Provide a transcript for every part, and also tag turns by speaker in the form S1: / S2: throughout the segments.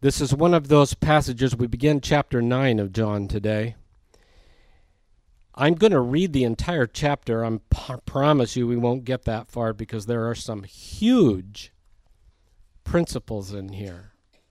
S1: This is one of those passages. We begin chapter 9 of John today. I'm going to read the entire chapter. I promise you we won't get that far because there are some huge principles in here.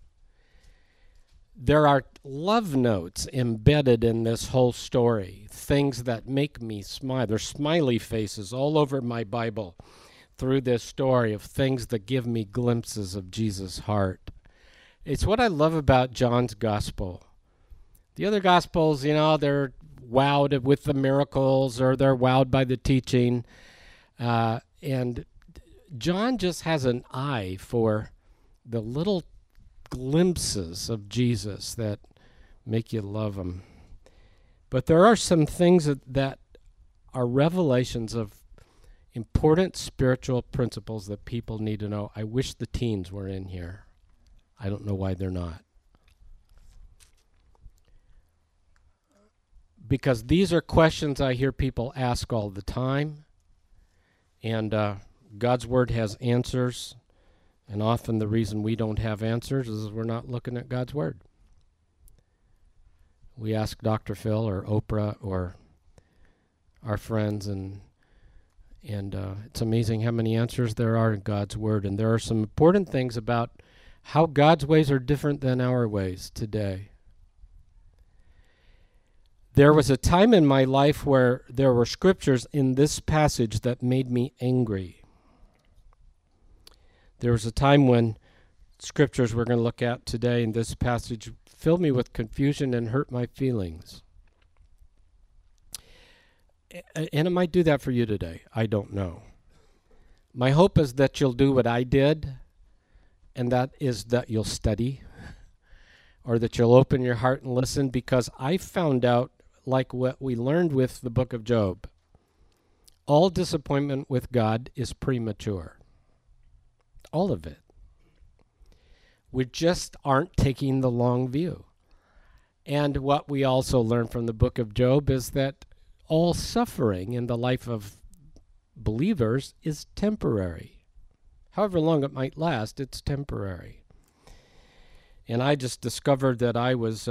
S1: There are love notes embedded in this whole story, things that make me smile. There's smiley faces all over my Bible through this story of things that give me glimpses of Jesus' heart. It's what I love about John's gospel. The other gospels, they're wowed with the miracles or they're wowed by the teaching. And John just has an eye for the little glimpses of Jesus that make you love him. But there are some things that are revelations of important spiritual principles that people need to know. I wish the teens were in here. I don't know why they're not. Because these are questions I hear people ask all the time. And God's Word has answers. And often the reason we don't have answers is we're not looking at God's Word. We ask Dr. Phil or Oprah or our friends, and it's amazing how many answers there are in God's Word. And there are some important things about how God's ways are different than our ways today. There was a time in my life where there were scriptures in this passage that made me angry. There was a time when scriptures we're going to look at today in this passage filled me with confusion and hurt my feelings. And it might do that for you today. I don't know. My hope is that you'll do what I did, and that is that you'll study or that you'll open your heart and listen, because I found out, like what we learned with the book of Job, all disappointment with God is premature. All of it. We just aren't taking the long view. And what we also learn from the book of Job is that all suffering in the life of believers is temporary. However long it might last, it's temporary. And I just discovered that I was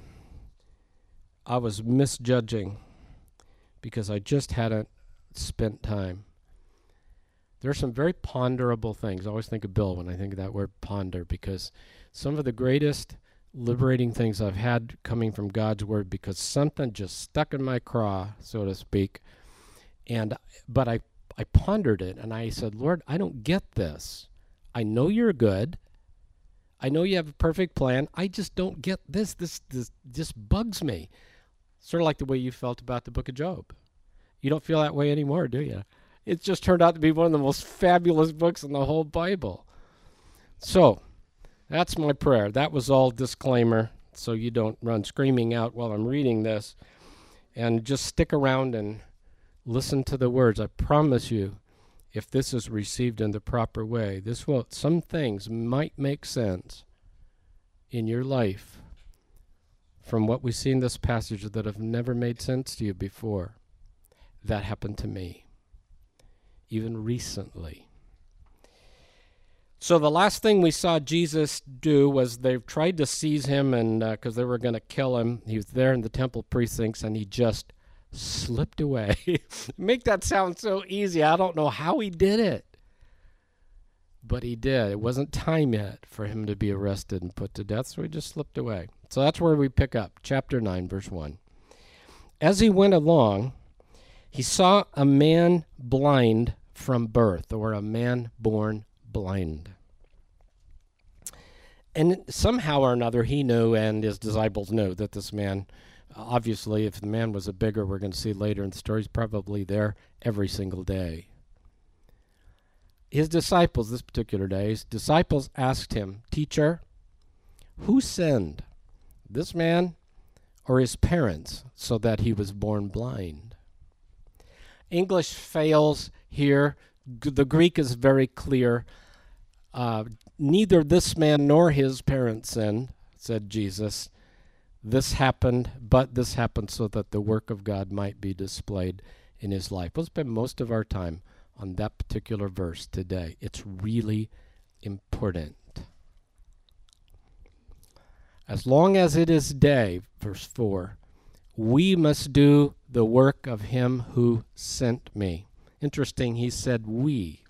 S1: misjudging because I just hadn't spent time. There are some very ponderable things. I always think of Bill when I think of that word ponder, because some of the greatest liberating things I've had coming from God's Word, because something just stuck in my craw, so to speak. But I pondered it, and I said, Lord, I don't get this. I know you're good. I know you have a perfect plan. I just don't get this. This just bugs me. Sort of like the way you felt about the book of Job. You don't feel that way anymore, do you? It just turned out to be one of the most fabulous books in the whole Bible. So, that's my prayer. That was all disclaimer, so you don't run screaming out while I'm reading this. And just stick around and listen to the words. I promise you, if this is received in the proper way, some things might make sense in your life from what we see in this passage that have never made sense to you before. That happened to me, even recently. So the last thing we saw Jesus do was they tried to seize him, and because they were going to kill him. He was there in the temple precincts, and he just slipped away. Make that sound so easy. I don't know how he did it, but he did. It wasn't time yet for him to be arrested and put to death, so he just slipped away. So that's where we pick up, chapter 9, verse 1. As he went along, he saw a man blind from birth, or a man born blind. And somehow or another he knew, and his disciples knew, that this man, obviously if the man was a beggar, we're going to see later in the story, he's probably there every single day. His disciples, this particular day, his disciples asked him, Teacher, who sinned, this man or his parents, so that he was born blind? English fails here. The Greek is very clear. Neither this man nor his parents sinned, said Jesus. This happened so that the work of God might be displayed in his life. We'll spend most of our time on that particular verse today. It's really important. As long as it is day, verse 4, we must do the work of him who sent me. Interesting, he said we.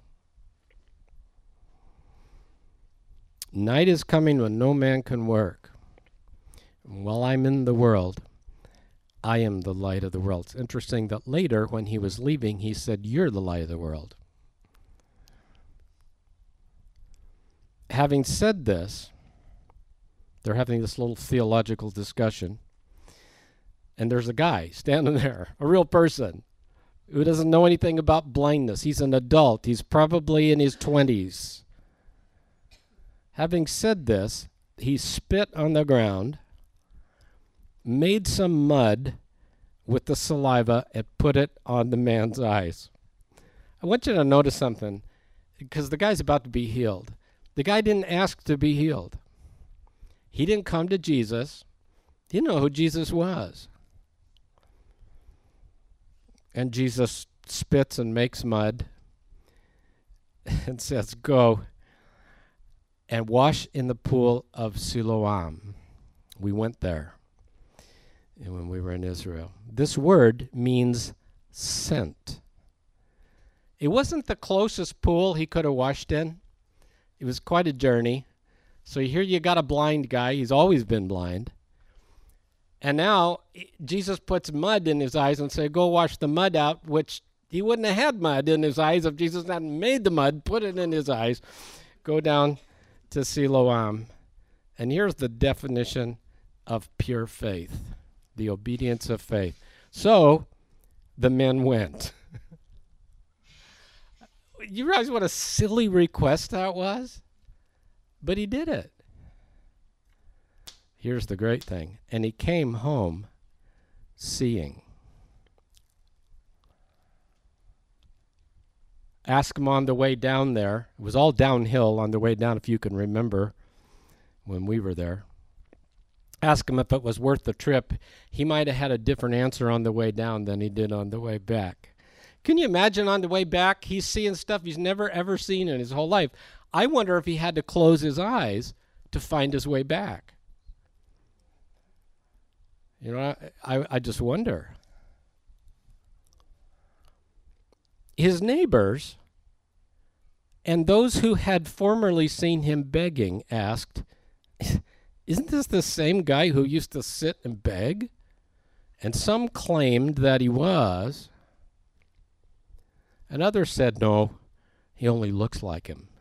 S1: Night is coming when no man can work. And while I'm in the world, I am the light of the world. It's interesting that later, when he was leaving, he said, you're the light of the world. Having said this, they're having this little theological discussion, and there's a guy standing there, a real person, who doesn't know anything about blindness. He's an adult. He's probably in his 20s. Having said this, he spit on the ground, made some mud with the saliva, and put it on the man's eyes. I want you to notice something, because the guy's about to be healed. The guy didn't ask to be healed. He didn't come to Jesus. He didn't know who Jesus was. And Jesus spits and makes mud and says, go and wash in the pool of Siloam. We went there when we were in Israel. This word means sent. It wasn't the closest pool he could have washed in. It was quite a journey. So here you got a blind guy. He's always been blind. And now Jesus puts mud in his eyes and says, go wash the mud out, which he wouldn't have had mud in his eyes if Jesus hadn't made the mud, put it in his eyes. Go down to Siloam. And here's the definition of pure faith, the obedience of faith. So the men went. You realize what a silly request that was? But he did it. Here's the great thing. And he came home seeing. Ask him on the way down there. It was all downhill on the way down, if you can remember when we were there. Ask him if it was worth the trip. He might have had a different answer on the way down than he did on the way back. Can you imagine on the way back, he's seeing stuff he's never ever seen in his whole life. I wonder if he had to close his eyes to find his way back. You know, I just wonder. His neighbors and those who had formerly seen him begging asked, isn't this the same guy who used to sit and beg? And some claimed that he was. And others said, no, he only looks like him.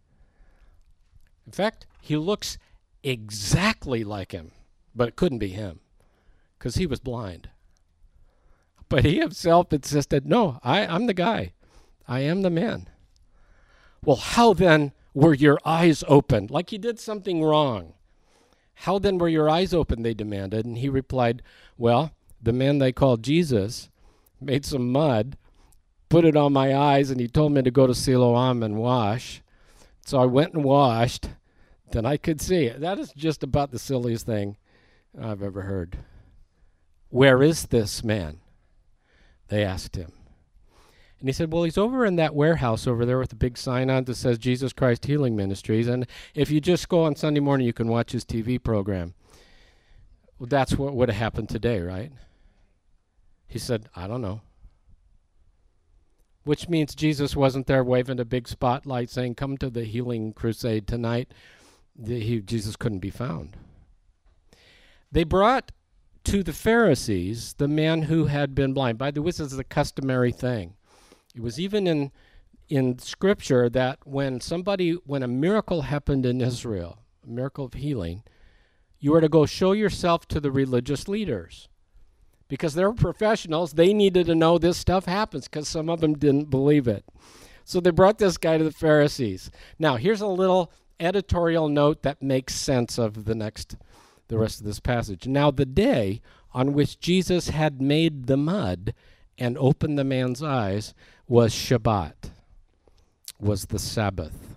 S1: In fact, he looks exactly like him, but it couldn't be him because he was blind. But he himself insisted, no, I'm the guy. I am the man. Well, how then were your eyes opened? Like he did something wrong. How then were your eyes opened, they demanded. And he replied, well, the man they called Jesus made some mud, put it on my eyes, and he told me to go to Siloam and wash. So I went and washed, then I could see it. That is just about the silliest thing I've ever heard. Where is this man? They asked him. And he said, well, he's over in that warehouse over there with a big sign on that says Jesus Christ Healing Ministries. And if you just go on Sunday morning, you can watch his TV program. Well, that's what would have happened today, right? He said, I don't know. Which means Jesus wasn't there waving a big spotlight saying, come to the healing crusade tonight. Jesus couldn't be found. They brought to the Pharisees the man who had been blind. By the way, this is a customary thing. It was even in Scripture that when a miracle happened in Israel, a miracle of healing, you were to go show yourself to the religious leaders. Because they're professionals, they needed to know this stuff happens because some of them didn't believe it. So they brought this guy to the Pharisees. Now, here's a little editorial note that makes sense of the rest of this passage. Now, the day on which Jesus had made the mud and opened the man's eyes was Shabbat, was the Sabbath.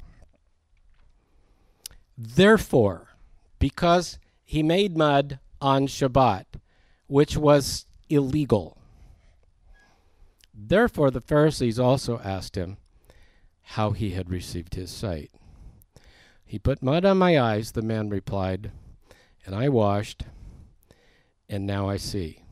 S1: Therefore, because he made mud on Shabbat, which was illegal. Therefore, the Pharisees also asked him how he had received his sight. He put mud on my eyes, the man replied, And I washed, and now I see.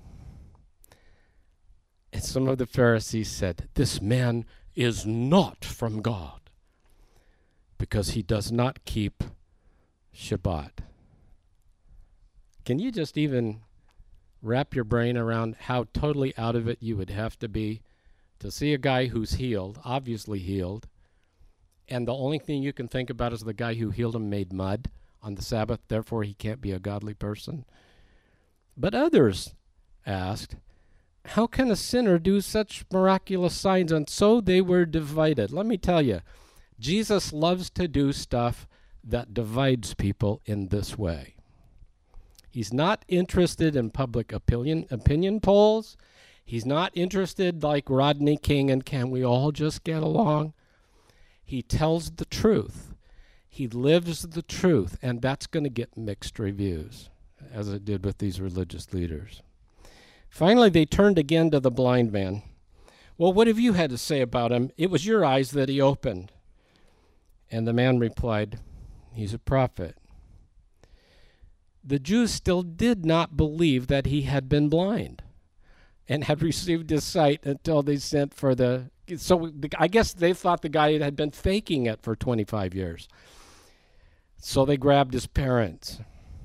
S1: And some of the Pharisees said, this man is not from God, because he does not keep Shabbat. Can you just even wrap your brain around how totally out of it you would have to be to see a guy who's healed, obviously healed, and the only thing you can think about is the guy who healed him made mud on the Sabbath, therefore he can't be a godly person? But others asked, how can a sinner do such miraculous signs? And so they were divided. Let me tell you, Jesus loves to do stuff that divides people in this way. He's not interested in public opinion polls. He's not interested like Rodney King and can we all just get along? He tells the truth. He lives the truth, and that's going to get mixed reviews, as it did with these religious leaders. Finally, they turned again to the blind man. Well, what have you had to say about him? It was your eyes that he opened. And the man replied, he's a prophet. The Jews still did not believe that he had been blind and had received his sight until they sent for I guess they thought the guy had been faking it for 25 years. So they grabbed his parents.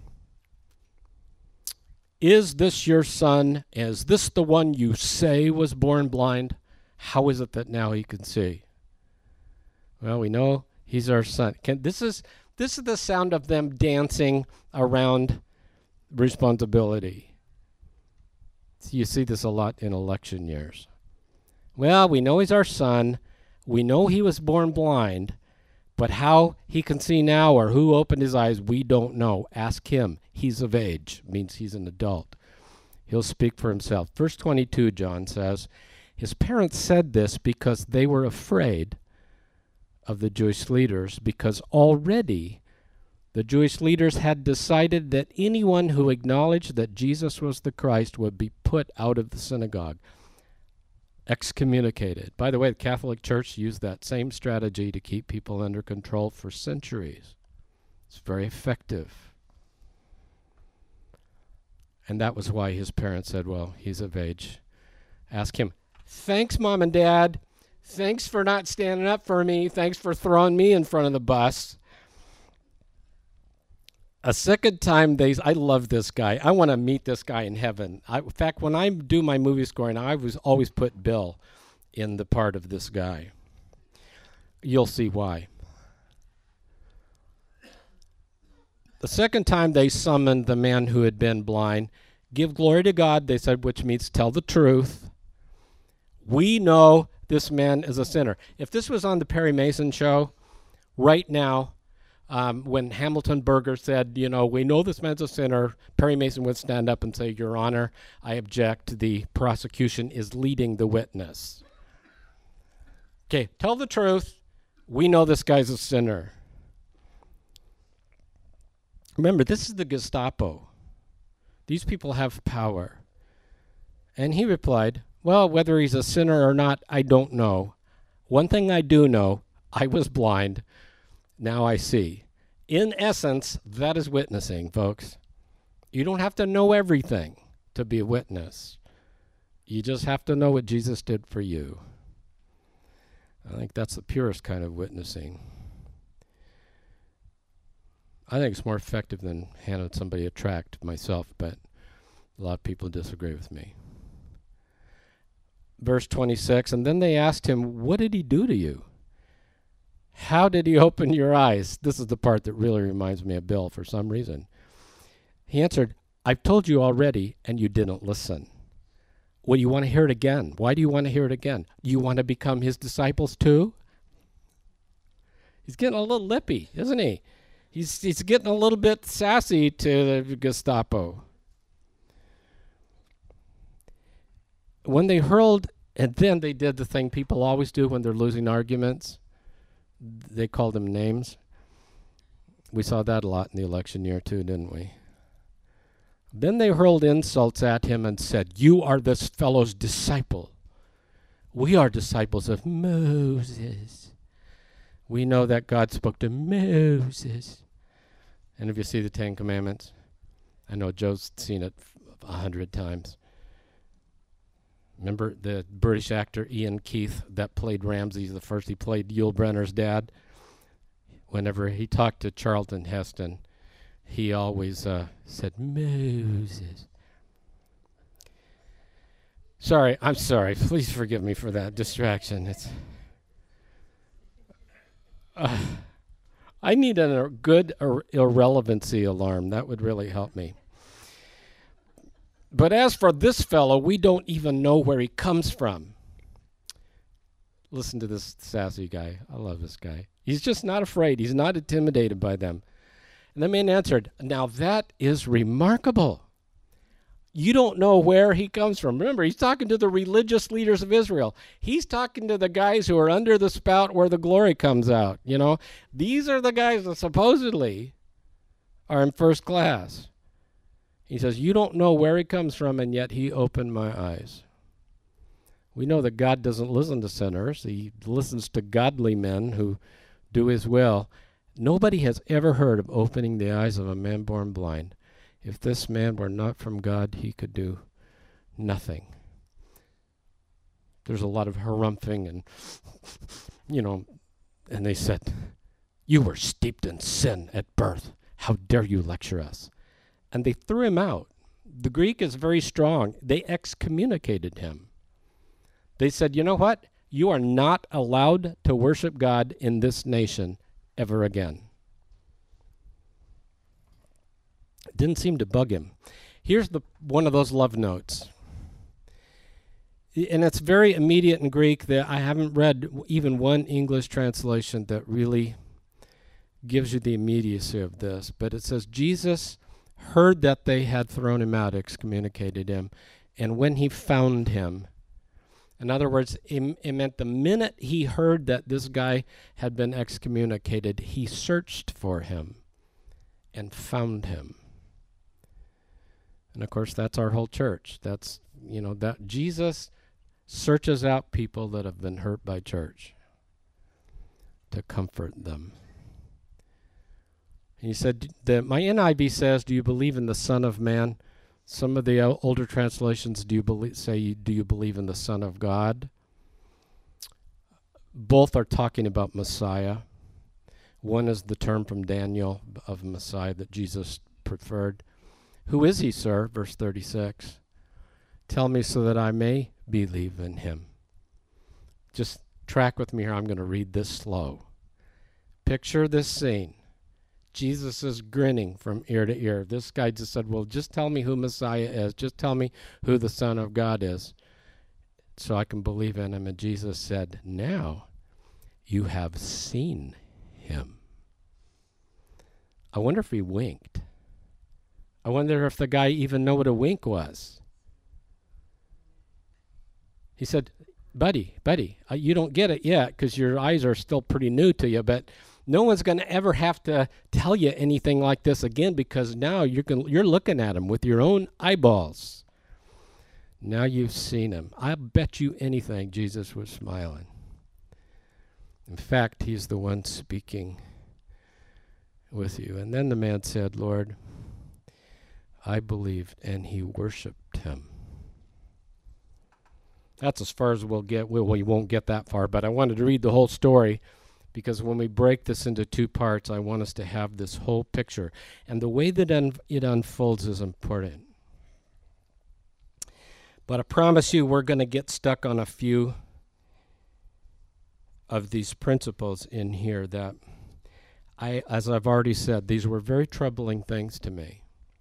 S1: Is this your son? Is this the one you say was born blind? How is it that now he can see? Well, we know he's our son. This is the sound of them dancing around responsibility. You see this a lot in election years. Well, we know he's our son. We know he was born blind. But how he can see now or who opened his eyes, we don't know. Ask him. He's of age. Means he's an adult. He'll speak for himself. Verse 22, John says, his parents said this because they were afraid of the Jewish leaders, because already the Jewish leaders had decided that anyone who acknowledged that Jesus was the Christ would be put out of the synagogue, excommunicated. By the way, the Catholic Church used that same strategy to keep people under control for centuries. It's very effective. And that was why his parents said, well, he's of age. Ask him, thanks, Mom and Dad. Thanks for not standing up for me. Thanks for throwing me in front of the bus. A second time, I love this guy. I want to meet this guy in heaven. In fact, when I do my movie scoring, I always put Bill in the part of this guy. You'll see why. The second time they summoned the man who had been blind. Give glory to God, they said, which means tell the truth. We know this man is a sinner. If this was on the Perry Mason show, right now, when Hamilton Berger said, we know this man's a sinner, Perry Mason would stand up and say, Your Honor, I object. The prosecution is leading the witness. Okay, tell the truth. We know this guy's a sinner. Remember, this is the Gestapo. These people have power. And he replied, well, whether he's a sinner or not, I don't know. One thing I do know, I was blind. Now I see. In essence, that is witnessing, folks. You don't have to know everything to be a witness. You just have to know what Jesus did for you. I think that's the purest kind of witnessing. I think it's more effective than handing somebody a tract myself, but a lot of people disagree with me. Verse 26, and then they asked him, what did he do to you? How did he open your eyes? This is the part that really reminds me of Bill for some reason. He answered, I've told you already, and you didn't listen. Well, you want to hear it again. Why do you want to hear it again? You want to become his disciples too? He's getting a little lippy, isn't he? He's getting a little bit sassy to the Gestapo. When they hurled, and then they did the thing people always do when they're losing arguments. They called them names. We saw that a lot in the election year too, didn't we? Then they hurled insults at him and said, you are this fellow's disciple. We are disciples of Moses. We know that God spoke to Moses. And if you see the Ten Commandments, I know Joe's seen it 100 times. Remember the British actor Ian Keith that played Ramses the first? He played Yul Brynner's dad. Whenever he talked to Charlton Heston, he always said, Moses. Sorry, I'm sorry. Please forgive me for that distraction. It's I need a good irrelevancy alarm. That would really help me. But as for this fellow, we don't even know where he comes from. Listen to this sassy guy. I love this guy. He's just not afraid. He's not intimidated by them. And the man answered, now that is remarkable. You don't know where he comes from. Remember, he's talking to the religious leaders of Israel. He's talking to the guys who are under the spout where the glory comes out. You know, these are the guys that supposedly are in first class. He says, you don't know where he comes from, and yet he opened my eyes. We know that God doesn't listen to sinners. He listens to godly men who do his will. Nobody has ever heard of opening the eyes of a man born blind. If this man were not from God, he could do nothing. There's a lot of harumphing and, and they said, you were steeped in sin at birth. How dare you lecture us? And they threw him out. The Greek is very strong. They excommunicated him. They said, you know what? You are not allowed to worship God in this nation ever again. It didn't seem to bug him. Here's one of those love notes. And it's very immediate in Greek that I haven't read even one English translation that really gives you the immediacy of this. But it says, Jesus heard that they had thrown him out, excommunicated him, and when he found him, in other words, it meant the minute he heard that this guy had been excommunicated, he searched for him and found him. And of course, that's our whole church. That's, that Jesus searches out people that have been hurt by church to comfort them. And he said, my NIV says, do you believe in the Son of Man? Some of the older translations do you believe in the Son of God? Both are talking about Messiah. One is the term from Daniel of Messiah that Jesus preferred. Who is he, sir? Verse 36. Tell me so that I may believe in him. Just track with me here. I'm going to read this slow. Picture this scene. Jesus is grinning from ear to ear. This guy just said, well, just tell me who Messiah is. Just tell me who the Son of God is so I can believe in him. And Jesus said, now you have seen him. I wonder if he winked. I wonder if the guy even knew what a wink was. He said, buddy, you don't get it yet because your eyes are still pretty new to you, but no one's going to ever have to tell you anything like this again because now you're looking at him with your own eyeballs. Now you've seen him. I bet you anything Jesus was smiling. In fact, he's the one speaking with you. And then the man said, Lord, I believed, and he worshiped him. That's as far as we'll get. We won't get that far, but I wanted to read the whole story because when we break this into two parts, I want us to have this whole picture. And the way that it unfolds is important. But I promise you we're going to get stuck on a few of these principles in here that as I've already said, these were very troubling things to me.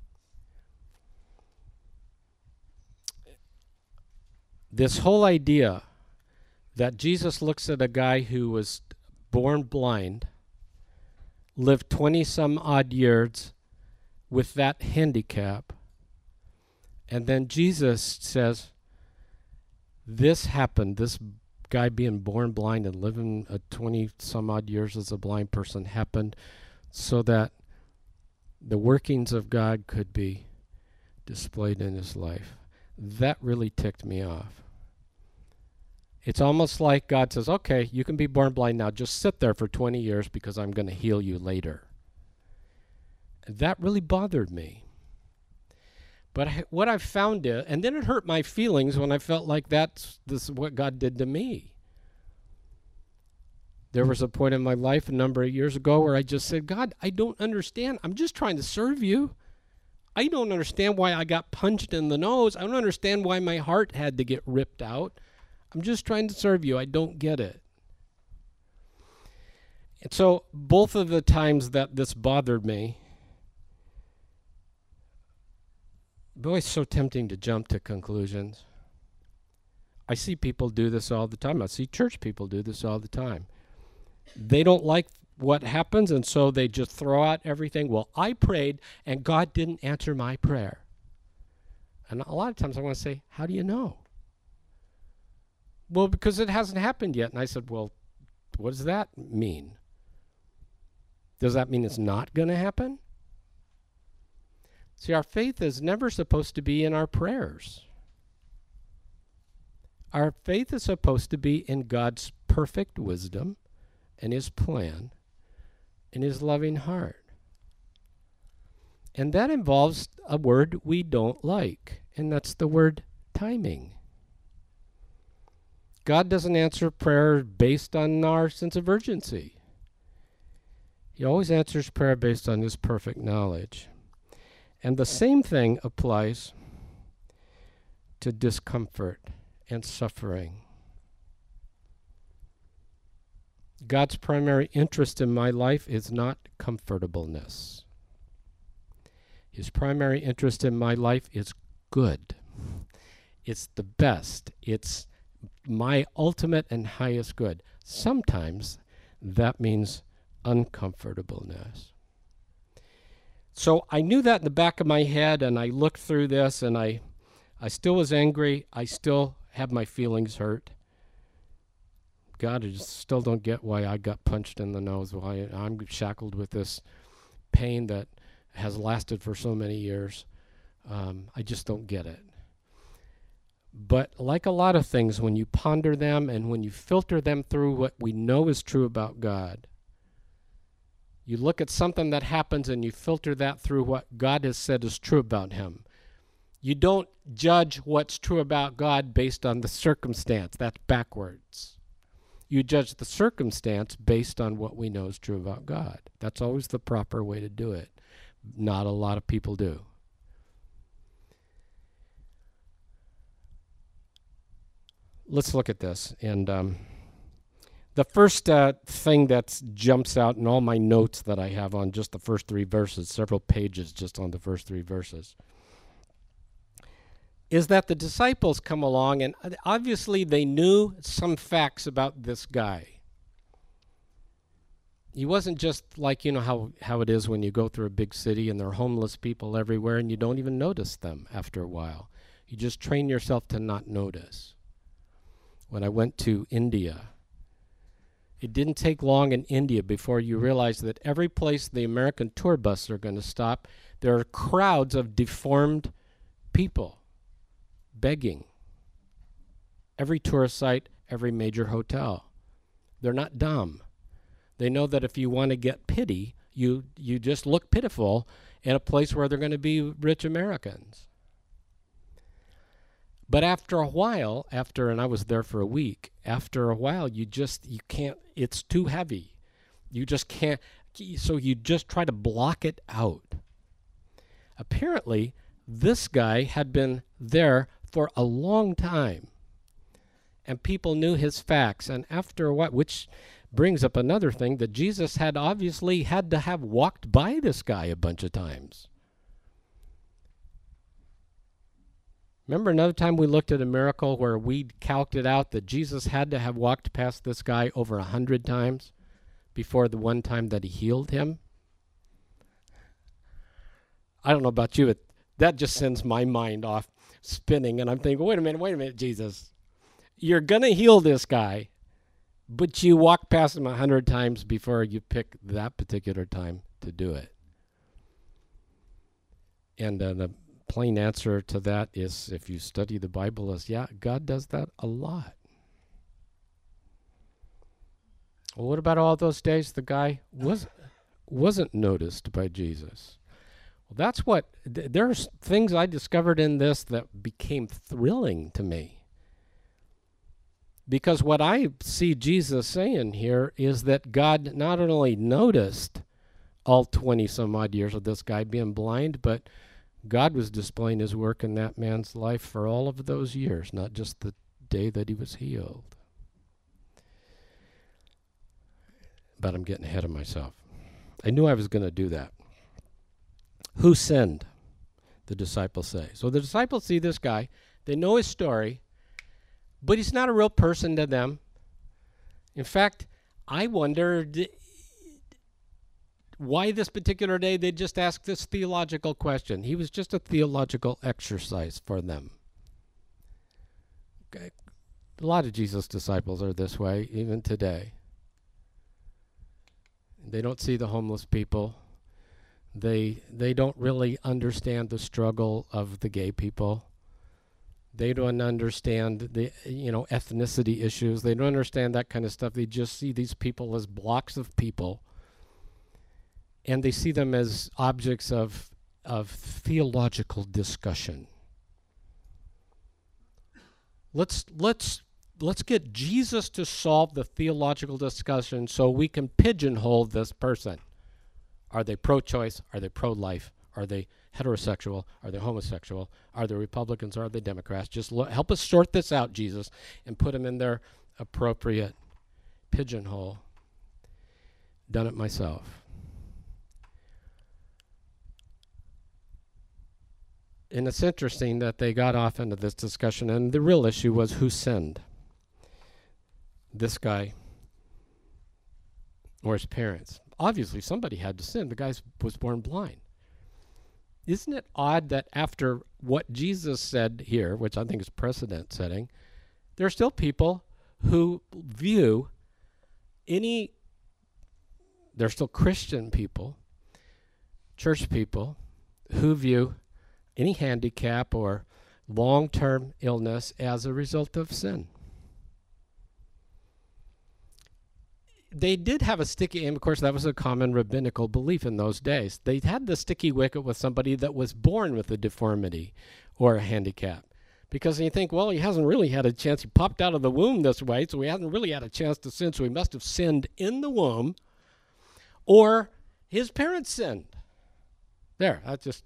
S1: This whole idea that Jesus looks at a guy who was born blind, lived 20 some odd years with that handicap, and then Jesus says, this happened, this guy being born blind and living 20 some odd years as a blind person happened so that the workings of God could be displayed in his life. That really ticked me off. It's almost like God says, okay, you can be born blind now. Just sit there for 20 years because I'm going to heal you later. That really bothered me. But what I've found is, and then it hurt my feelings when I felt like this is what God did to me. There was a point in my life a number of years ago where I just said, God, I don't understand. I'm just trying to serve you. I don't understand why I got punched in the nose. I don't understand why my heart had to get ripped out. I'm just trying to serve you. I don't get it. And so both of the times that this bothered me, boy, it's so tempting to jump to conclusions. I see people do this all the time. I see church people do this all the time. They don't like what happens, and so they just throw out everything. Well, I prayed, and God didn't answer my prayer. And a lot of times I want to say, how do you know? Well, because it hasn't happened yet. And I said, well, what does that mean? Does that mean it's not going to happen? See, our faith is never supposed to be in our prayers. Our faith is supposed to be in God's perfect wisdom and His plan and His loving heart. And that involves a word we don't like, and that's the word timing. God doesn't answer prayer based on our sense of urgency. He always answers prayer based on His perfect knowledge. And the same thing applies to discomfort and suffering. God's primary interest in my life is not comfortableness. His primary interest in my life is good. It's the best. It's my ultimate and highest good. Sometimes that means uncomfortableness. So I knew that in the back of my head, and I looked through this, and I still was angry. I still have my feelings hurt. God, I just still don't get why I got punched in the nose, why I'm shackled with this pain that has lasted for so many years. I just don't get it. But like a lot of things, when you ponder them and when you filter them through what we know is true about God, you look at something that happens and you filter that through what God has said is true about Him. You don't judge what's true about God based on the circumstance. That's backwards. You judge the circumstance based on what we know is true about God. That's always the proper way to do it. Not a lot of people do. Let's look at this. And the first thing that jumps out in all my notes that I have on just the first three verses, several pages just on the first three verses, is that the disciples come along, and obviously they knew some facts about this guy. He wasn't just like, you know, how it is when you go through a big city and there are homeless people everywhere and you don't even notice them after a while. You just train yourself to not notice. When I went to India, it didn't take long in India before you realize that every place the American tour buses are going to stop, there are crowds of deformed people begging. Every tourist site, every major hotel. They're not dumb. They know that if you want to get pity, you just look pitiful in a place where they're going to be rich Americans. But after a while, and I was there for a week, after a while you can't, it's too heavy. You just can't, so you just try to block it out. Apparently, this guy had been there for a long time, and people knew his facts. And after a while, which brings up another thing, that Jesus had obviously had to have walked by this guy a bunch of times. Remember another time we looked at a miracle where we calced it out that Jesus had to have walked past this guy over 100 times before the one time that he healed him? I don't know about you, but that just sends my mind off spinning, and I'm thinking, wait a minute, Jesus. You're going to heal this guy, but you walk past him 100 times before you pick that particular time to do it. And the plain answer to that is, if you study the Bible, is yeah, God does that a lot. Well, what about all those days the guy wasn't noticed by Jesus? That's what, there's things I discovered in this that became thrilling to me. Because what I see Jesus saying here is that God not only noticed all 20 some odd years of this guy being blind, but God was displaying his work in that man's life for all of those years, not just the day that he was healed. But I'm getting ahead of myself. I knew I was going to do that. Who sinned? The disciples say. So the disciples see this guy. They know his story, but he's not a real person to them. In fact, I wonder why this particular day they just asked this theological question. He was just a theological exercise for them. Okay. A lot of Jesus' disciples are this way, even today. They don't see the homeless people. They don't really understand the struggle of the gay people. They don't understand the ethnicity issues. They don't understand that kind of stuff. They just see these people as blocks of people, and they see them as objects of theological discussion. Let's get Jesus to solve the theological discussion so we can pigeonhole this person. Are they pro-choice? Are they pro-life? Are they heterosexual? Are they homosexual? Are they Republicans? Are they Democrats? Just help us sort this out, Jesus, and put them in their appropriate pigeonhole. Done it myself. And it's interesting that they got off into this discussion, and the real issue was who sinned. This guy or his parents. Obviously, somebody had to sin. The guy was born blind. Isn't it odd that after what Jesus said here, which I think is precedent setting, there are still people who view they're still Christian people, church people, who view any handicap or long-term illness as a result of sin. They did have a sticky, and of course that was a common rabbinical belief in those days. They had the sticky wicket with somebody that was born with a deformity or a handicap. Because you think, well, he hasn't really had a chance. He popped out of the womb this way, so he hasn't really had a chance to sin, so he must have sinned in the womb, or his parents sinned. There, that's just,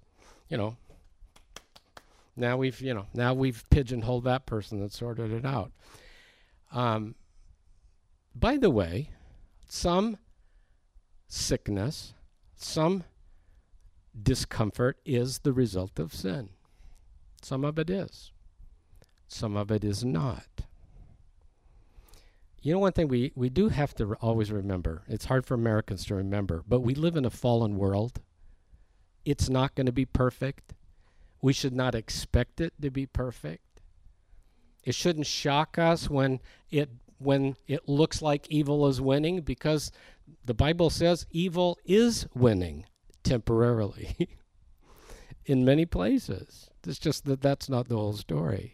S1: now we've pigeonholed that person and sorted it out. By the way, some sickness, some discomfort is the result of sin. Some of it is. Some of it is not. One thing we do have to always remember, it's hard for Americans to remember, but we live in a fallen world. It's not going to be perfect. We should not expect it to be perfect. It shouldn't shock us when it looks like evil is winning, because the Bible says evil is winning temporarily in many places. It's just that's not the whole story.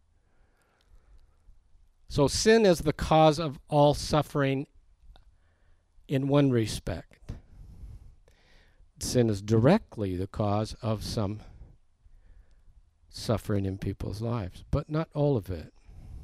S1: So sin is the cause of all suffering in one respect. Sin is directly the cause of some suffering in people's lives, but not all of it.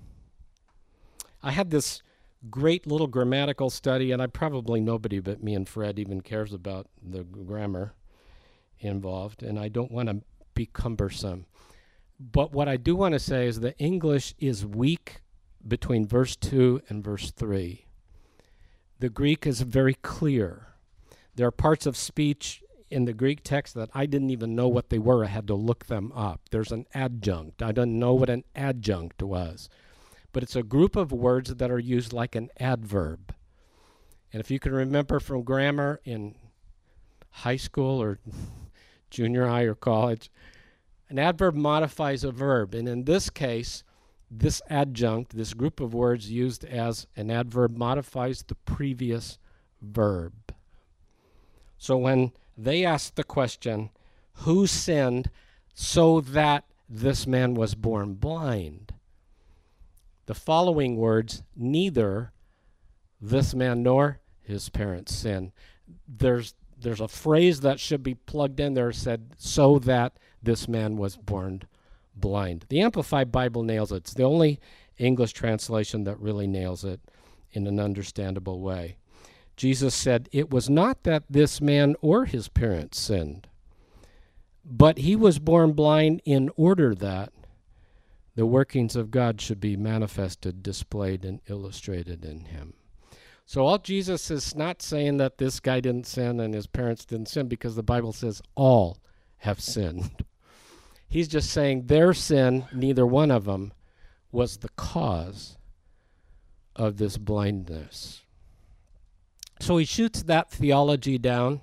S1: I had this great little grammatical study, and probably nobody but me and Fred even cares about the grammar involved, and I don't want to be cumbersome. But what I do want to say is that English is weak between verse 2 and verse 3. The Greek is very clear. There are parts of speech in the Greek text that I didn't even know what they were. I had to look them up. There's an adjunct. I didn't know what an adjunct was. But it's a group of words that are used like an adverb. And if you can remember from grammar in high school or junior high or college, an adverb modifies a verb. And in this case, this adjunct, this group of words used as an adverb, modifies the previous verb. So when they ask the question, who sinned so that this man was born blind? The following words, neither this man nor his parents sinned. There's there's a phrase that should be plugged in there, said, so that this man was born blind. The Amplified Bible nails it. It's the only English translation that really nails it in an understandable way. Jesus said, it was not that this man or his parents sinned, but he was born blind in order that the workings of God should be manifested, displayed, and illustrated in him. So all Jesus is not saying that this guy didn't sin and his parents didn't sin, because the Bible says all have sinned. He's just saying their sin, neither one of them, was the cause of this blindness. So he shoots that theology down.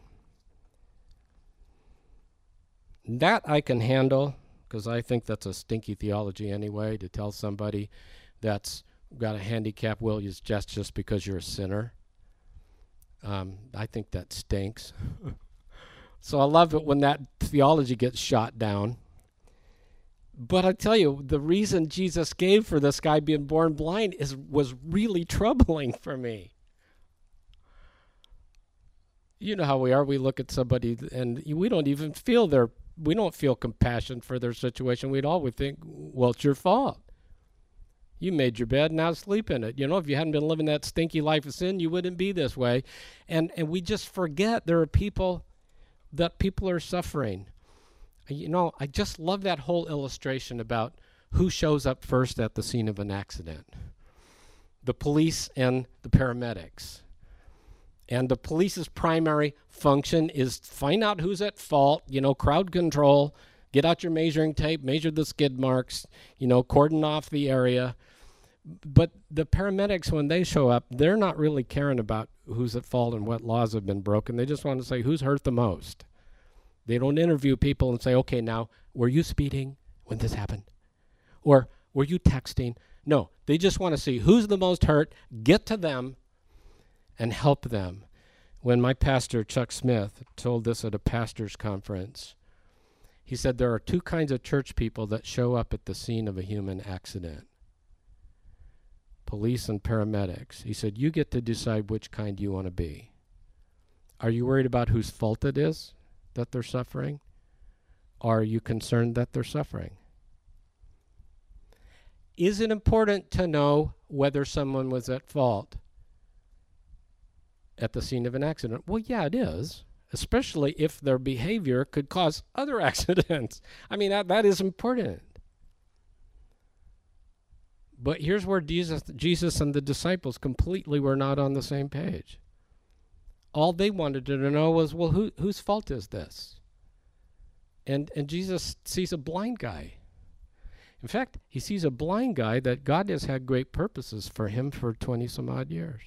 S1: That I can handle, because I think that's a stinky theology anyway, to tell somebody that's got a handicap, well, it's just because you're a sinner. I think that stinks. So I love it when that theology gets shot down. But I tell you, the reason Jesus gave for this guy being born blind was really troubling for me. You know how we are. We look at somebody and we don't even feel we don't feel compassion for their situation. We'd always think, well, it's your fault. You made your bed, now sleep in it. You know, if you hadn't been living that stinky life of sin, you wouldn't be this way. And we just forget there are people are suffering. You know, I just love that whole illustration about who shows up first at the scene of an accident. The police and the paramedics. And the police's primary function is find out who's at fault, crowd control, get out your measuring tape, measure the skid marks, cordon off the area. But the paramedics, when they show up, they're not really caring about who's at fault and what laws have been broken. They just want to say who's hurt the most. They don't interview people and say, okay, now, were you speeding when this happened? Or were you texting? No, they just want to see who's the most hurt, get to them, and help them. When my pastor, Chuck Smith, told this at a pastor's conference, he said there are two kinds of church people that show up at the scene of a human accident. Police and paramedics. He said, you get to decide which kind you want to be. Are you worried about whose fault it is that they're suffering? Or are you concerned that they're suffering? Is it important to know whether someone was at fault at the scene of an accident? Well, yeah, it is, especially if their behavior could cause other accidents. I mean, that is important. But here's where Jesus and the disciples completely were not on the same page. All they wanted to know was, well, whose fault is this? And Jesus sees a blind guy. In fact, he sees a blind guy that God has had great purposes for him for 20 some odd years.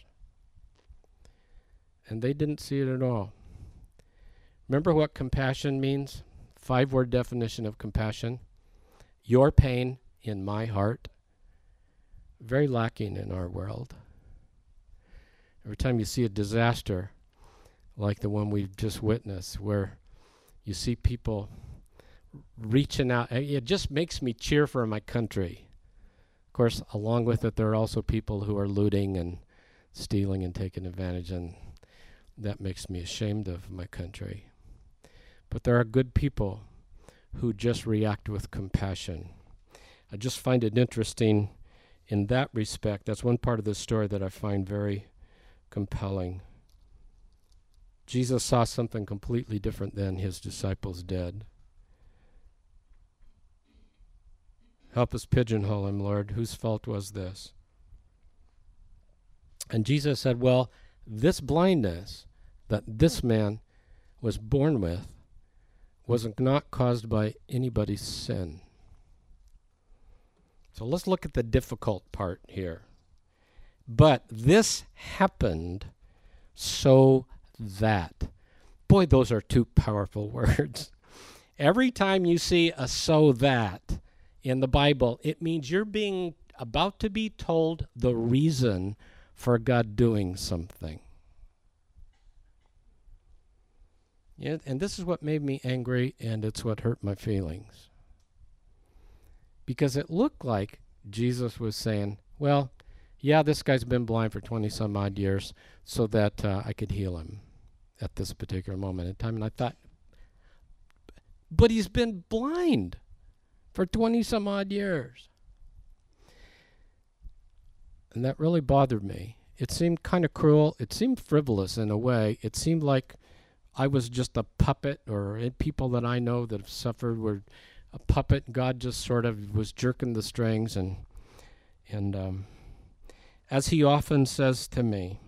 S1: And they didn't see it at all. Remember what compassion means? 5-word definition of compassion. Your pain in my heart. Very lacking in our world. Every time you see a disaster like the one we've just witnessed, where you see people reaching out, it just makes me cheer for my country. Of course, along with it, there are also people who are looting and stealing and taking advantage, and that makes me ashamed of my country. But there are good people who just react with compassion. I just find it interesting in that respect. That's one part of the story that I find very compelling. Jesus saw something completely different than his disciples did. Help us pigeonhole him, Lord. Whose fault was this? And Jesus said, well, this blindness that this man was born with was not caused by anybody's sin. So let's look at the difficult part here. But this happened so that. Boy, those are two powerful words. Every time you see a so that in the Bible, it means you're being about to be told the reason for God doing something. Yeah, and this is what made me angry, and it's what hurt my feelings. Because it looked like Jesus was saying, well, yeah, this guy's been blind for 20 some odd years so that I could heal him. at this particular moment in time. And I thought, but he's been blind for 20 some odd years. And that really bothered me. It seemed kind of cruel. It seemed frivolous in a way. It seemed like I was just a puppet, or people that I know that have suffered were a puppet. God just sort of was jerking the strings. And as he often says to me,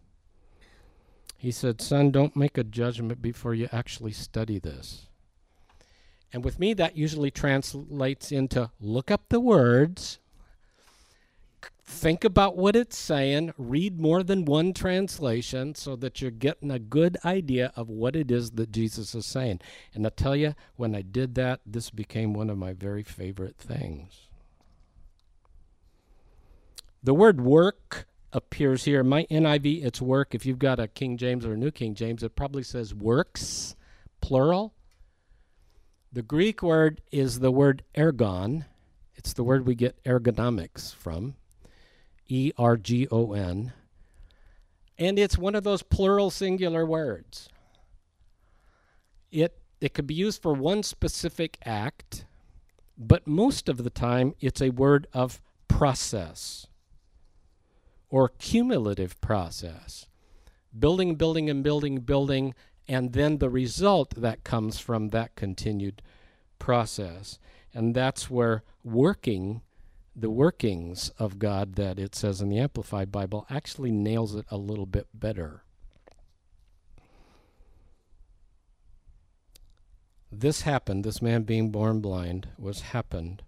S1: he said, son, don't make a judgment before you actually study this. And with me, that usually translates into look up the words, think about what it's saying, read more than one translation so that you're getting a good idea of what it is that Jesus is saying. And I tell you, when I did that, this became one of my very favorite things. The word work appears here. My NIV, it's work. If you've got a King James or a New King James, it probably says works, plural. The Greek word is the word ergon. It's the word we get ergonomics from. E-R-G-O-N. And it's one of those plural singular words. It could be used for one specific act, but most of the time it's a word of process or cumulative process. Building, building, and building, building, and then the result that comes from that continued process. And that's where working, the workings of God that it says in the Amplified Bible, actually nails it a little bit better. This happened, this man being born blind happened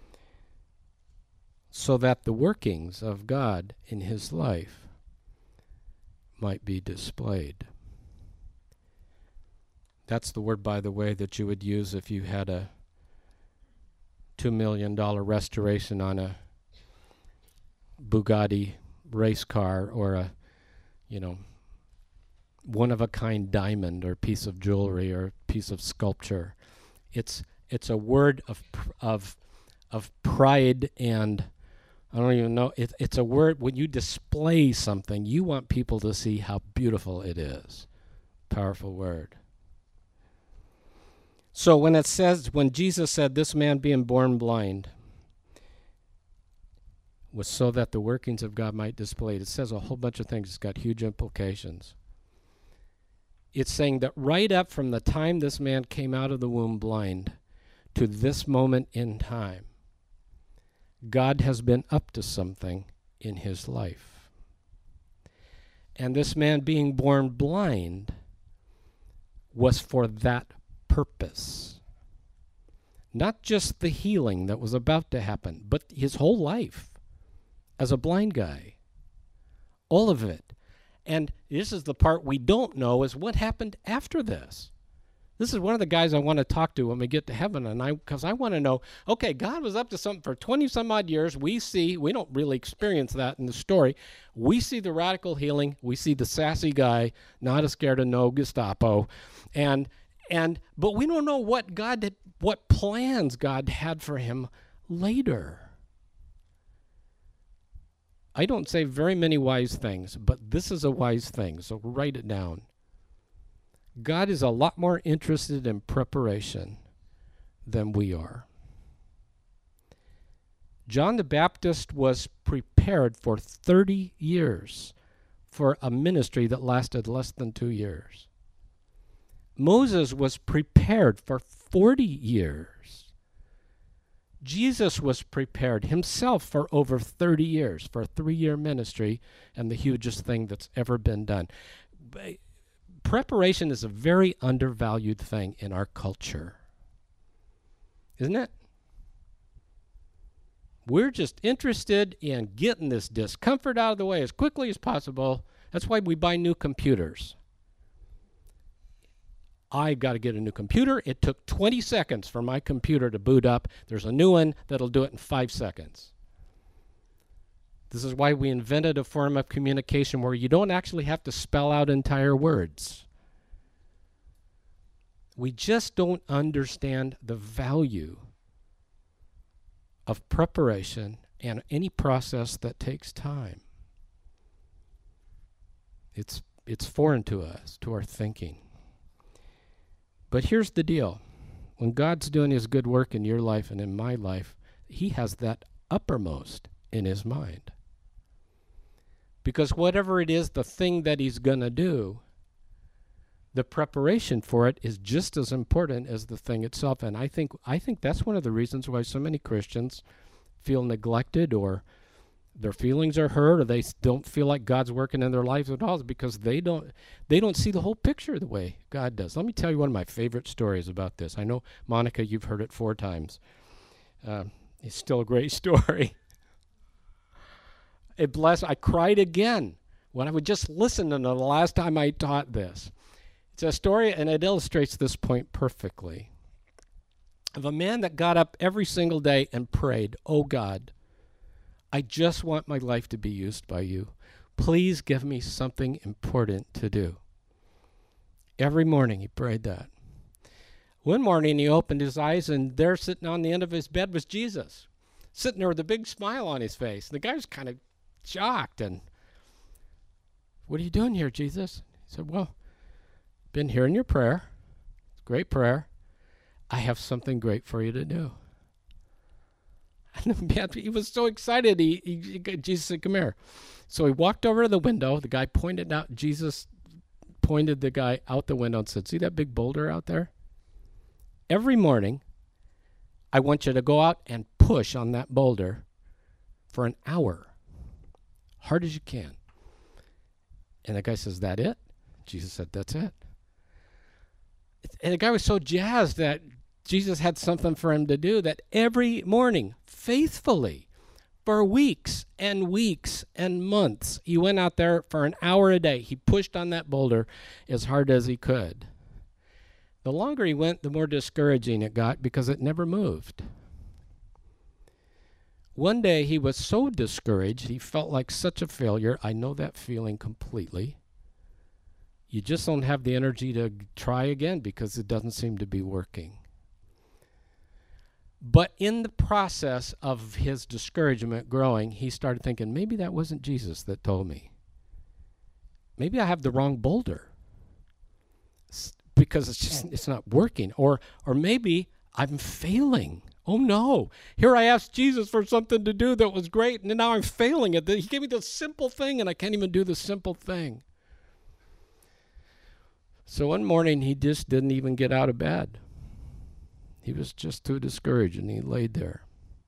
S1: so that the workings of God in his life might be displayed. That's the word, by the way, that you would use if you had a $2 million restoration on a Bugatti race car or a, one-of-a-kind diamond or piece of jewelry or piece of sculpture. It's a word of pride, and I don't even know. It's a word when you display something, you want people to see how beautiful it is. Powerful word. So when Jesus said this man being born blind was so that the workings of God might display it says a whole bunch of things. It's got huge implications. It's saying that right up from the time this man came out of the womb blind to this moment in time, God has been up to something in his life. And this man being born blind was for that purpose. Not just the healing that was about to happen, but his whole life as a blind guy. All of it. And this is the part we don't know, is what happened after this. This is one of the guys I want to talk to when we get to heaven, because I want to know, okay, God was up to something for 20 some odd years. We don't really experience that in the story. We see the radical healing. We see the sassy guy, not as scared of no Gestapo. But we don't know what plans God had for him later. I don't say very many wise things, but this is a wise thing, so write it down. God is a lot more interested in preparation than we are. John the Baptist was prepared for 30 years for a ministry that lasted less than 2 years. Moses was prepared for 40 years. Jesus was prepared himself for over 30 years for a 3-year ministry and the hugest thing that's ever been done. Preparation is a very undervalued thing in our culture. Isn't it? We're just interested in getting this discomfort out of the way as quickly as possible. That's why we buy new computers. I got to get a new computer. It took 20 seconds for my computer to boot up. There's a new one that'll do it in 5 seconds. This is why we invented a form of communication where you don't actually have to spell out entire words. We just don't understand the value of preparation and any process that takes time. it's foreign to us, to our thinking. But here's the deal. When God's doing his good work in your life and in my life, he has that uppermost in his mind. Because whatever it is, the thing that he's going to do, the preparation for it is just as important as the thing itself. And I think that's one of the reasons why so many Christians feel neglected, or their feelings are hurt, or they don't feel like God's working in their lives at all, is because they don't see the whole picture the way God does. Let me tell you one of my favorite stories about this. I know, Monica, you've heard it 4 times. It's still a great story. I cried again when I would just listen to the last time I taught this. It's a story, and it illustrates this point perfectly, of a man that got up every single day and prayed, "Oh God, I just want my life to be used by you. Please give me something important to do." Every morning he prayed that. One morning he opened his eyes, and there sitting on the end of his bed was Jesus, sitting there with a big smile on his face. And the guy was kind of shocked. And, "What are you doing here, Jesus?" He said, "Well, been hearing your prayer. It's a great prayer. I have something great for you to do." And he was so excited. Jesus said, "Come here." So he walked over to the window. The guy pointed out. Jesus pointed the guy out the window and said, "See that big boulder out there? Every morning, I want you to go out and push on that boulder for an hour, hard as you can." And the guy says, "That it?" Jesus said, "That's it." And the guy was so jazzed that Jesus had something for him to do, that every morning, faithfully, for weeks and weeks and months, he went out there for an hour a day. He pushed on that boulder as hard as he could. The longer he went, the more discouraging it got, because it never moved. One day he was so discouraged, he felt like such a failure. I know that feeling completely. You just don't have the energy to try again because it doesn't seem to be working. But in the process of his discouragement growing, he started thinking, maybe that wasn't Jesus that told me. Maybe I have the wrong boulder because it's not working. Or maybe I'm failing. Oh no, here I asked Jesus for something to do that was great, and now I'm failing at it. He gave me the simple thing, and I can't even do the simple thing. So one morning, he just didn't even get out of bed. He was just too discouraged, and he laid there.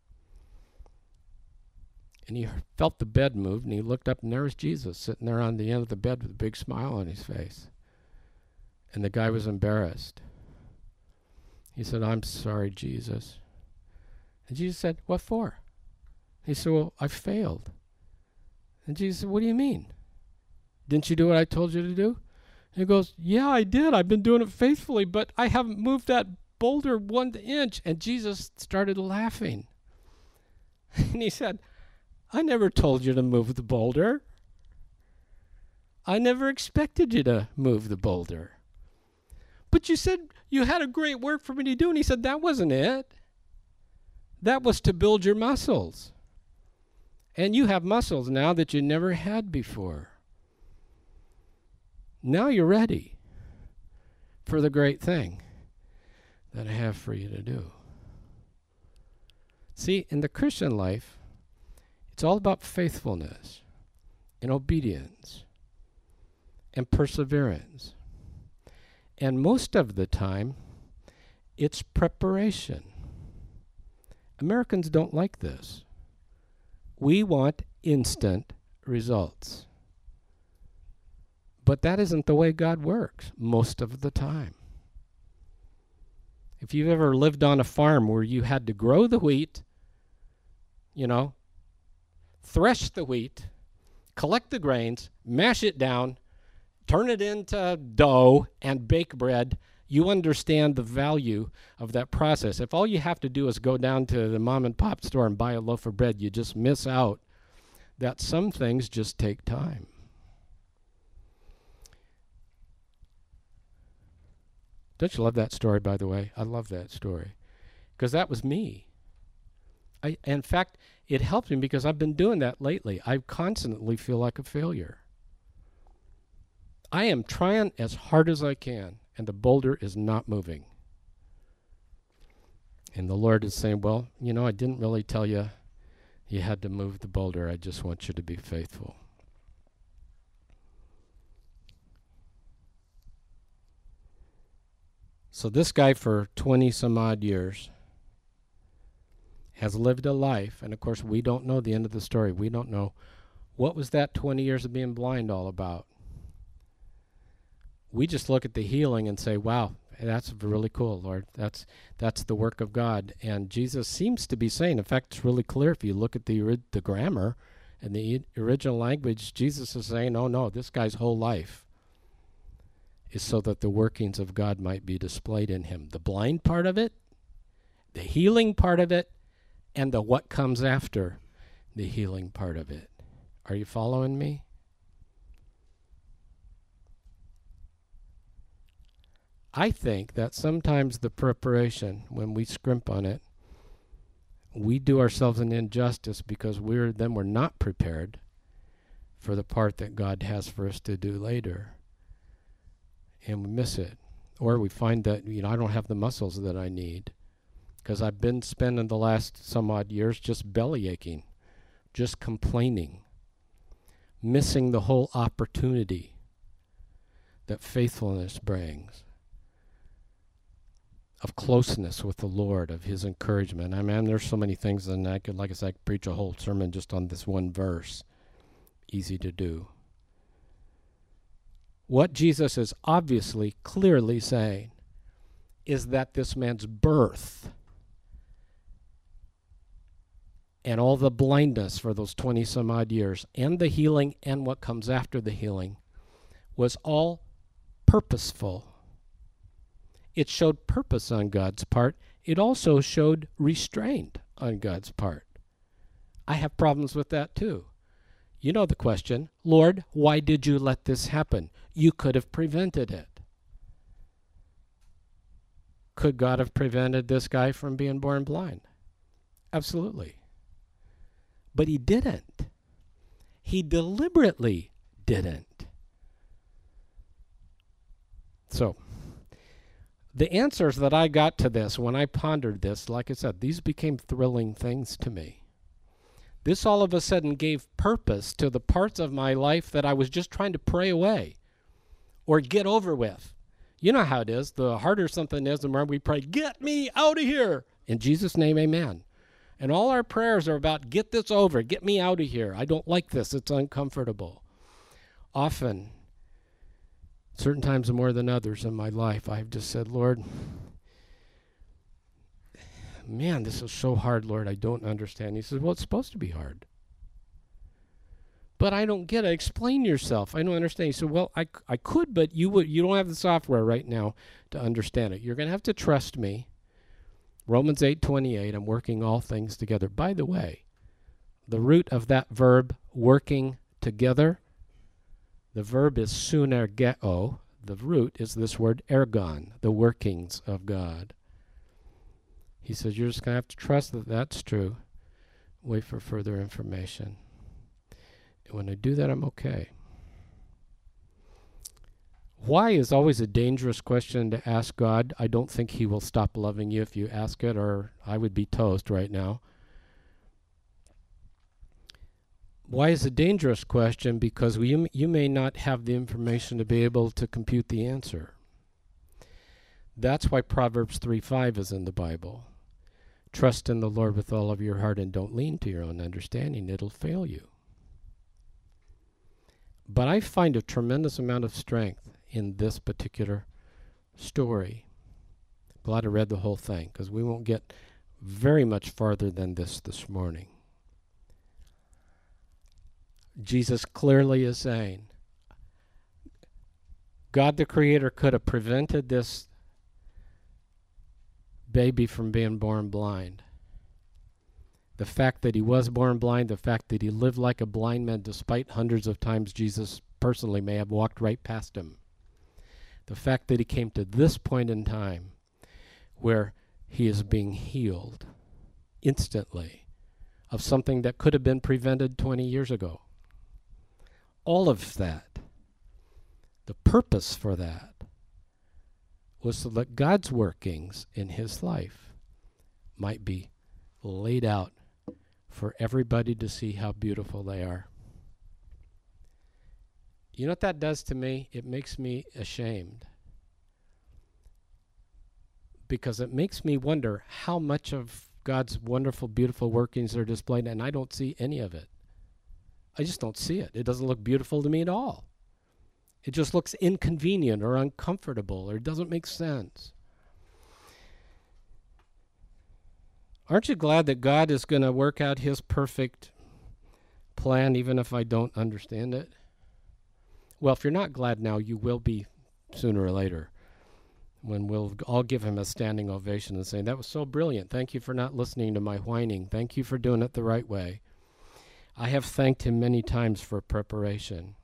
S1: And he felt the bed move, and he looked up, and there was Jesus sitting there on the end of the bed with a big smile on his face. And the guy was embarrassed. He said, "I'm sorry, Jesus." And Jesus said, "What for?" He said, "Well, I failed." And Jesus said, "What do you mean? Didn't you do what I told you to do?" And he goes, "Yeah, I did. I've been doing it faithfully, but I haven't moved that boulder 1 inch." And Jesus started laughing. And he said, "I never told you to move the boulder. I never expected you to move the boulder. But you said you had a great work for me to do." And he said, "That wasn't it. That was to build your muscles. And you have muscles now that you never had before. Now you're ready for the great thing that I have for you to do." See, in the Christian life, it's all about faithfulness and obedience and perseverance. And most of the time, it's preparation. Americans don't like this. We want instant results. But that isn't the way God works most of the time. If you've ever lived on a farm where you had to grow the wheat, thresh the wheat, collect the grains, mash it down, turn it into dough, and bake bread, you understand the value of that process. If all you have to do is go down to the mom and pop store and buy a loaf of bread, you just miss out that some things just take time. Don't you love that story, by the way? I love that story because that was me. In fact, it helped me because I've been doing that lately. I constantly feel like a failure. I am trying as hard as I can, and the boulder is not moving. And the Lord is saying, well, I didn't really tell you you had to move the boulder. I just want you to be faithful. So this guy for 20 some odd years has lived a life, and of course we don't know the end of the story. We don't know what was that 20 years of being blind all about. We just look at the healing and say, wow, that's really cool, Lord. That's the work of God. And Jesus seems to be saying, in fact, it's really clear if you look at the grammar and the original language, Jesus is saying, oh no, this guy's whole life is so that the workings of God might be displayed in him. The blind part of it, the healing part of it, and the what comes after the healing part of it. Are you following me? I think that sometimes the preparation, when we scrimp on it, we do ourselves an injustice because we're not prepared for the part that God has for us to do later. And we miss it. Or we find that, I don't have the muscles that I need because I've been spending the last some odd years just belly aching, just complaining, missing the whole opportunity that faithfulness brings, of closeness with the Lord, of his encouragement. I mean, there's so many things, and I could preach a whole sermon just on this one verse. Easy to do. What Jesus is obviously, clearly saying is that this man's birth and all the blindness for those 20 some odd years and the healing and what comes after the healing was all purposeful. It showed purpose on God's part. It also showed restraint on God's part. I have problems with that too. You know the question, Lord, why did you let this happen? You could have prevented it. Could God have prevented this guy from being born blind? Absolutely. But he didn't. He deliberately didn't. So, the answers that I got to this when I pondered this, like I said, these became thrilling things to me. This all of a sudden gave purpose to the parts of my life that I was just trying to pray away or get over with. You know how it is. The harder something is, the more we pray, get me out of here. In Jesus' name, amen. And all our prayers are about, get this over, get me out of here. I don't like this. It's uncomfortable. Often, certain times more than others in my life, I've just said, Lord, man, this is so hard, Lord. I don't understand. He says, well, it's supposed to be hard. But I don't get it. Explain yourself. I don't understand. He said, well, I could, but you don't have the software right now to understand it. You're going to have to trust me. Romans 8:28, I'm working all things together. By the way, the root of that verb, working together, the verb is sunergeo. The root is this word ergon, the workings of God. He says, you're just going to have to trust that that's true. Wait for further information. And when I do that, I'm okay. Why is always a dangerous question to ask God. I don't think he will stop loving you if you ask it, or I would be toast right now. Why is a dangerous question? Because you may not have the information to be able to compute the answer. That's why Proverbs 3:5 is in the Bible. Trust in the Lord with all of your heart and don't lean to your own understanding. It'll fail you. But I find a tremendous amount of strength in this particular story. Glad I read the whole thing, because we won't get very much farther than this morning. Jesus clearly is saying, God the Creator could have prevented this baby from being born blind. The fact that he was born blind, the fact that he lived like a blind man, despite hundreds of times Jesus personally may have walked right past him. The fact that he came to this point in time where he is being healed instantly of something that could have been prevented 20 years ago. All of that. The purpose for that was so that God's workings in his life might be laid out for everybody to see how beautiful they are. You know what that does to me? It makes me ashamed. Because it makes me wonder how much of God's wonderful, beautiful workings are displayed, and I don't see any of it. I just don't see it. It doesn't look beautiful to me at all. It just looks inconvenient or uncomfortable, or it doesn't make sense. Aren't you glad that God is going to work out his perfect plan even if I don't understand it? Well, if you're not glad now, you will be sooner or later, when we'll all give him a standing ovation and say, that was so brilliant. Thank you for not listening to my whining. Thank you for doing it the right way. I have thanked him many times for preparation.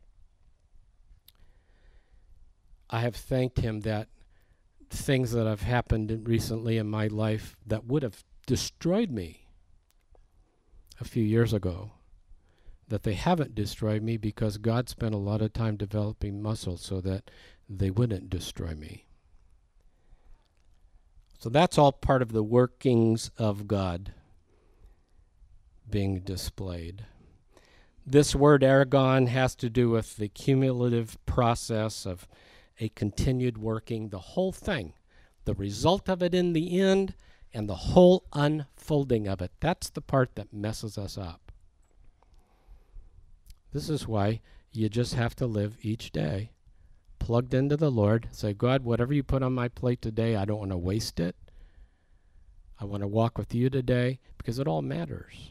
S1: I have thanked him that things that have happened recently in my life that would have destroyed me a few years ago, that they haven't destroyed me because God spent a lot of time developing muscles so that they wouldn't destroy me. So that's all part of the workings of God being displayed. This word ergon has to do with the cumulative process of a continued working, the whole thing, the result of it in the end, and the whole unfolding of it. That's the part that messes us up. This is why you just have to live each day plugged into the Lord. Say, God, whatever you put on my plate today, I don't want to waste it. I want to walk with you today because it all matters.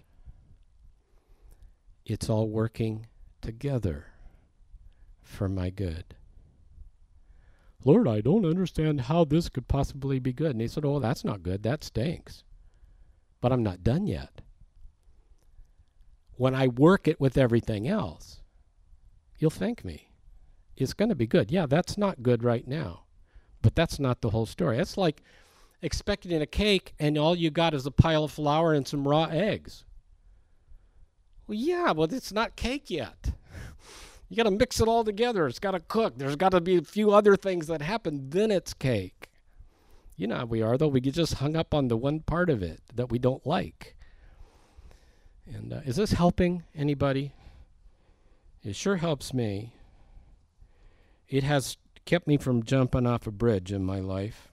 S1: It's all working together for my good. Lord, I don't understand how this could possibly be good. And he said, oh, that's not good. That stinks. But I'm not done yet. When I work it with everything else, you'll thank me. It's going to be good. Yeah, that's not good right now. But that's not the whole story. That's like expecting a cake and all you got is a pile of flour and some raw eggs. Well, yeah, but it's not cake yet. You got to mix it all together. It's got to cook. There's got to be a few other things that happen. Then it's cake. You know how we are, though. We get just hung up on the one part of it that we don't like. And is this helping anybody? It sure helps me. It has kept me from jumping off a bridge in my life.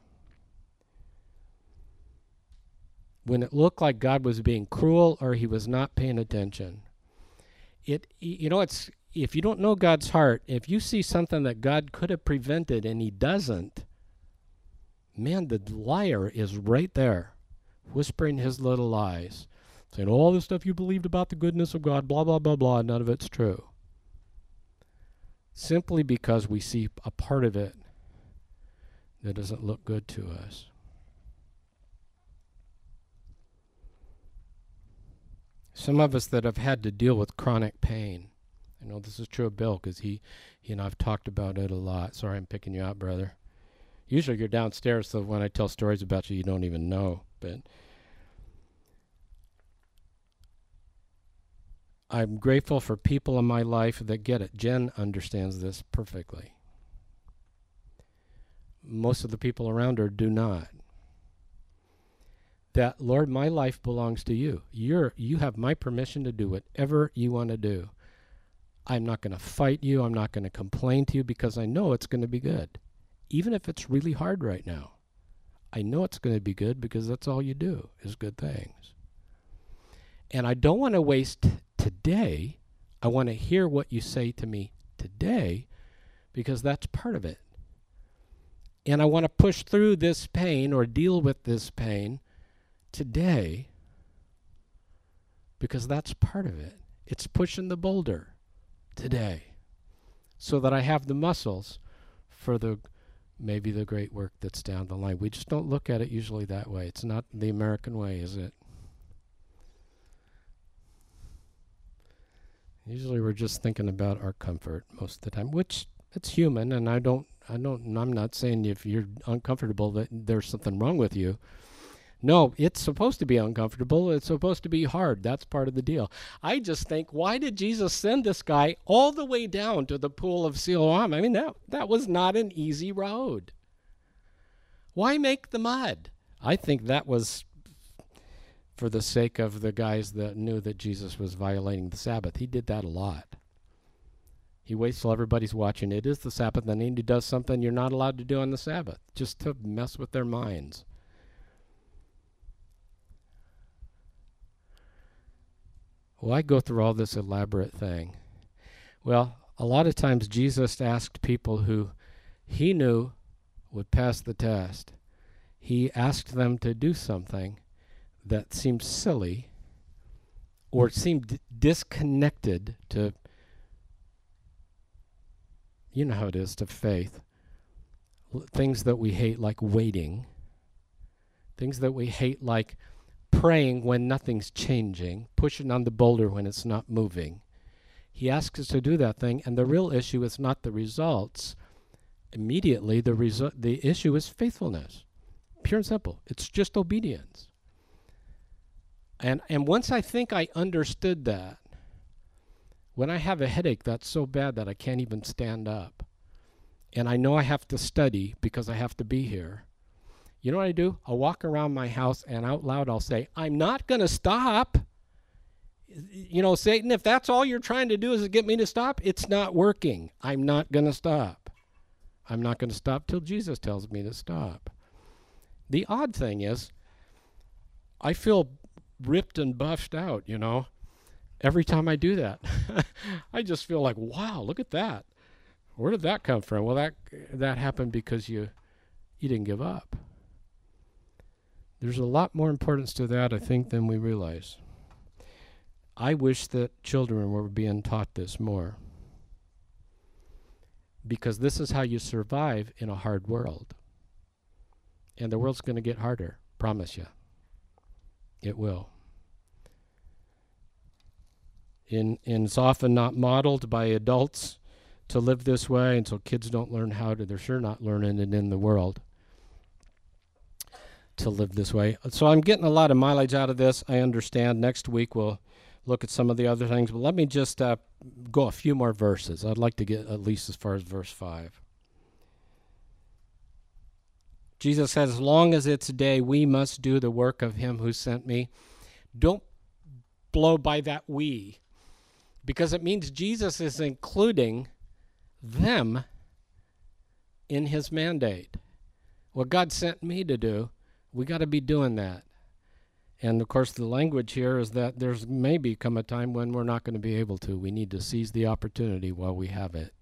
S1: When it looked like God was being cruel or he was not paying attention. It's if you don't know God's heart, if you see something that God could have prevented and he doesn't, man, the liar is right there, whispering his little lies, saying all this stuff you believed about the goodness of God, blah, blah, blah, blah, none of it's true. Simply because we see a part of it that doesn't look good to us. Some of us that have had to deal with chronic pain. I know this is true of Bill because he and I've talked about it a lot. Sorry, I'm picking you out, brother. Usually you're downstairs, so when I tell stories about you, you don't even know. But I'm grateful for people in my life that get it. Jen understands this perfectly. Most of the people around her do not. That, Lord, my life belongs to you. You have my permission to do whatever you want to do. I'm not going to fight you. I'm not going to complain to you because I know it's going to be good. Even if it's really hard right now. I know it's going to be good because that's all you do is good things. And I don't want to waste today. I want to hear what you say to me today because that's part of it. And I want to push through this pain or deal with this pain today because that's part of it. It's pushing the boulder today so that I have the muscles for maybe the great work that's down the line. We just don't look at it usually that way. It's not the American way, is it? Usually we're just thinking about our comfort most of the time, which it's human, and I'm not saying if you're uncomfortable that there's something wrong with you. No, it's supposed to be uncomfortable. It's supposed to be hard. That's part of the deal. I just think, why did Jesus send this guy all the way down to the pool of Siloam? I mean, that was not an easy road. Why make the mud? I think that was for the sake of the guys that knew that Jesus was violating the Sabbath. He did that a lot. He waits till everybody's watching. It is the Sabbath, and then he does something you're not allowed to do on the Sabbath, just to mess with their minds. Why go through all this elaborate thing? Well, a lot of times Jesus asked people who he knew would pass the test. He asked them to do something that seemed silly or seemed disconnected to, you know how it is, to faith. Things that we hate, like waiting. Things that we hate, like praying when nothing's changing, pushing on the boulder when it's not moving. He asks us to do that thing, and the real issue is not the results. Immediately, the issue is faithfulness. Pure and simple. It's just obedience. And once I think I understood that, when I have a headache that's so bad that I can't even stand up, and I know I have to study because I have to be here, you know what I do? I'll walk around my house and out loud I'll say, I'm not going to stop. You know, Satan, if that's all you're trying to do is to get me to stop, it's not working. I'm not going to stop. I'm not going to stop till Jesus tells me to stop. The odd thing is, I feel ripped and buffed out, you know, every time I do that. I just feel like, wow, look at that. Where did that come from? Well, that happened because you didn't give up. There's a lot more importance to that, I think, than we realize. I wish that children were being taught this more, because this is how you survive in a hard world. And the world's going to get harder, promise you. It will. It's often not modeled by adults to live this way, and so kids don't learn how to. They're sure not learning it in the world to live this way. So I'm getting a lot of mileage out of this. I understand. Next week we'll look at some of the other things, but let me just go a few more verses. I'd like to get at least as far as verse 5. Jesus says, as long as it's day, we must do the work of him who sent me. Don't blow by that we, because it means Jesus is including them in his mandate. What God sent me to do, we got to be doing that. And of course the language here is that there's maybe come a time when we're not going to be able to. We need to seize the opportunity while we have it.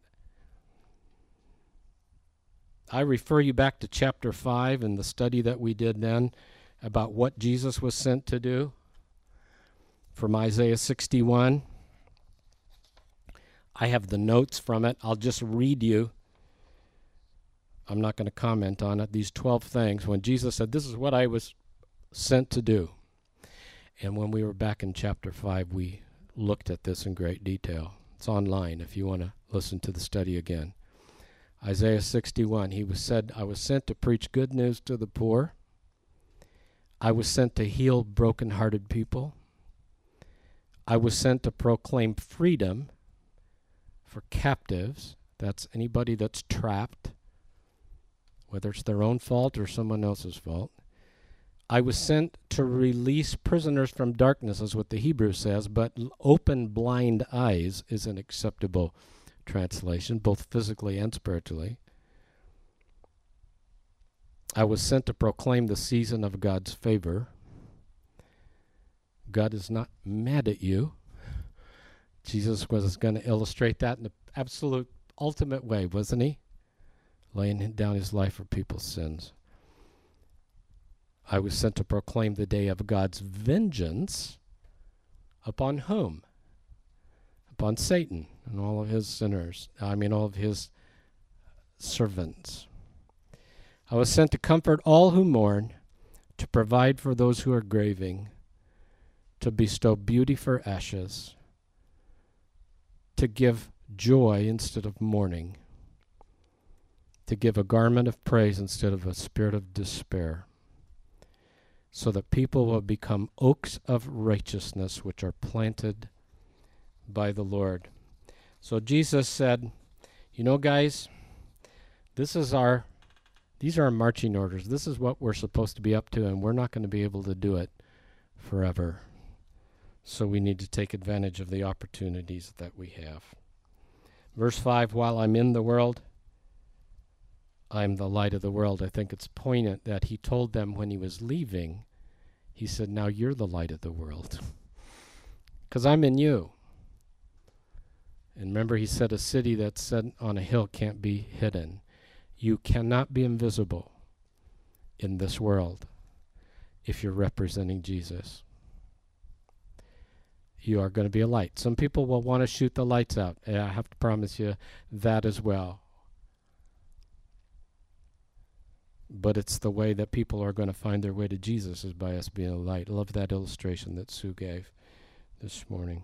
S1: I refer you back to chapter 5 and the study that we did then about what Jesus was sent to do from Isaiah 61. I have the notes from it. I'll just read you. I'm not going to comment on it. These 12 things, when Jesus said, this is what I was sent to do. And when we were back in chapter 5, we looked at this in great detail. It's online if you want to listen to the study again. Isaiah 61, he was said, I was sent to preach good news to the poor. I was sent to heal broken-hearted people. I was sent to proclaim freedom for captives. That's anybody that's trapped, whether it's their own fault or someone else's fault. I was sent to release prisoners from darkness, is what the Hebrew says, but open blind eyes is an acceptable translation, both physically and spiritually. I was sent to proclaim the season of God's favor. God is not mad at you. Jesus was going to illustrate that in the absolute ultimate way, wasn't he? Laying down his life for people's sins. I was sent to proclaim the day of God's vengeance upon whom? Upon Satan and all of his sinners. All of his servants. I was sent to comfort all who mourn, to provide for those who are grieving, to bestow beauty for ashes, to give joy instead of mourning, to give a garment of praise instead of a spirit of despair. so that people will become oaks of righteousness, which are planted by the Lord. So Jesus said, you know, guys, these are our marching orders. This is what we're supposed to be up to, and we're not going to be able to do it forever. So we need to take advantage of the opportunities that we have. Verse 5, while I'm in the world, I'm the light of the world. I think it's poignant that he told them when he was leaving, he said, now you're the light of the world. Because I'm in you. And remember, he said a city that's set on a hill can't be hidden. You cannot be invisible in this world if you're representing Jesus. You are going to be a light. Some people will want to shoot the lights out. I have to promise you that as well. But it's the way that people are going to find their way to Jesus is by us being a light. I love that illustration that Sue gave this morning.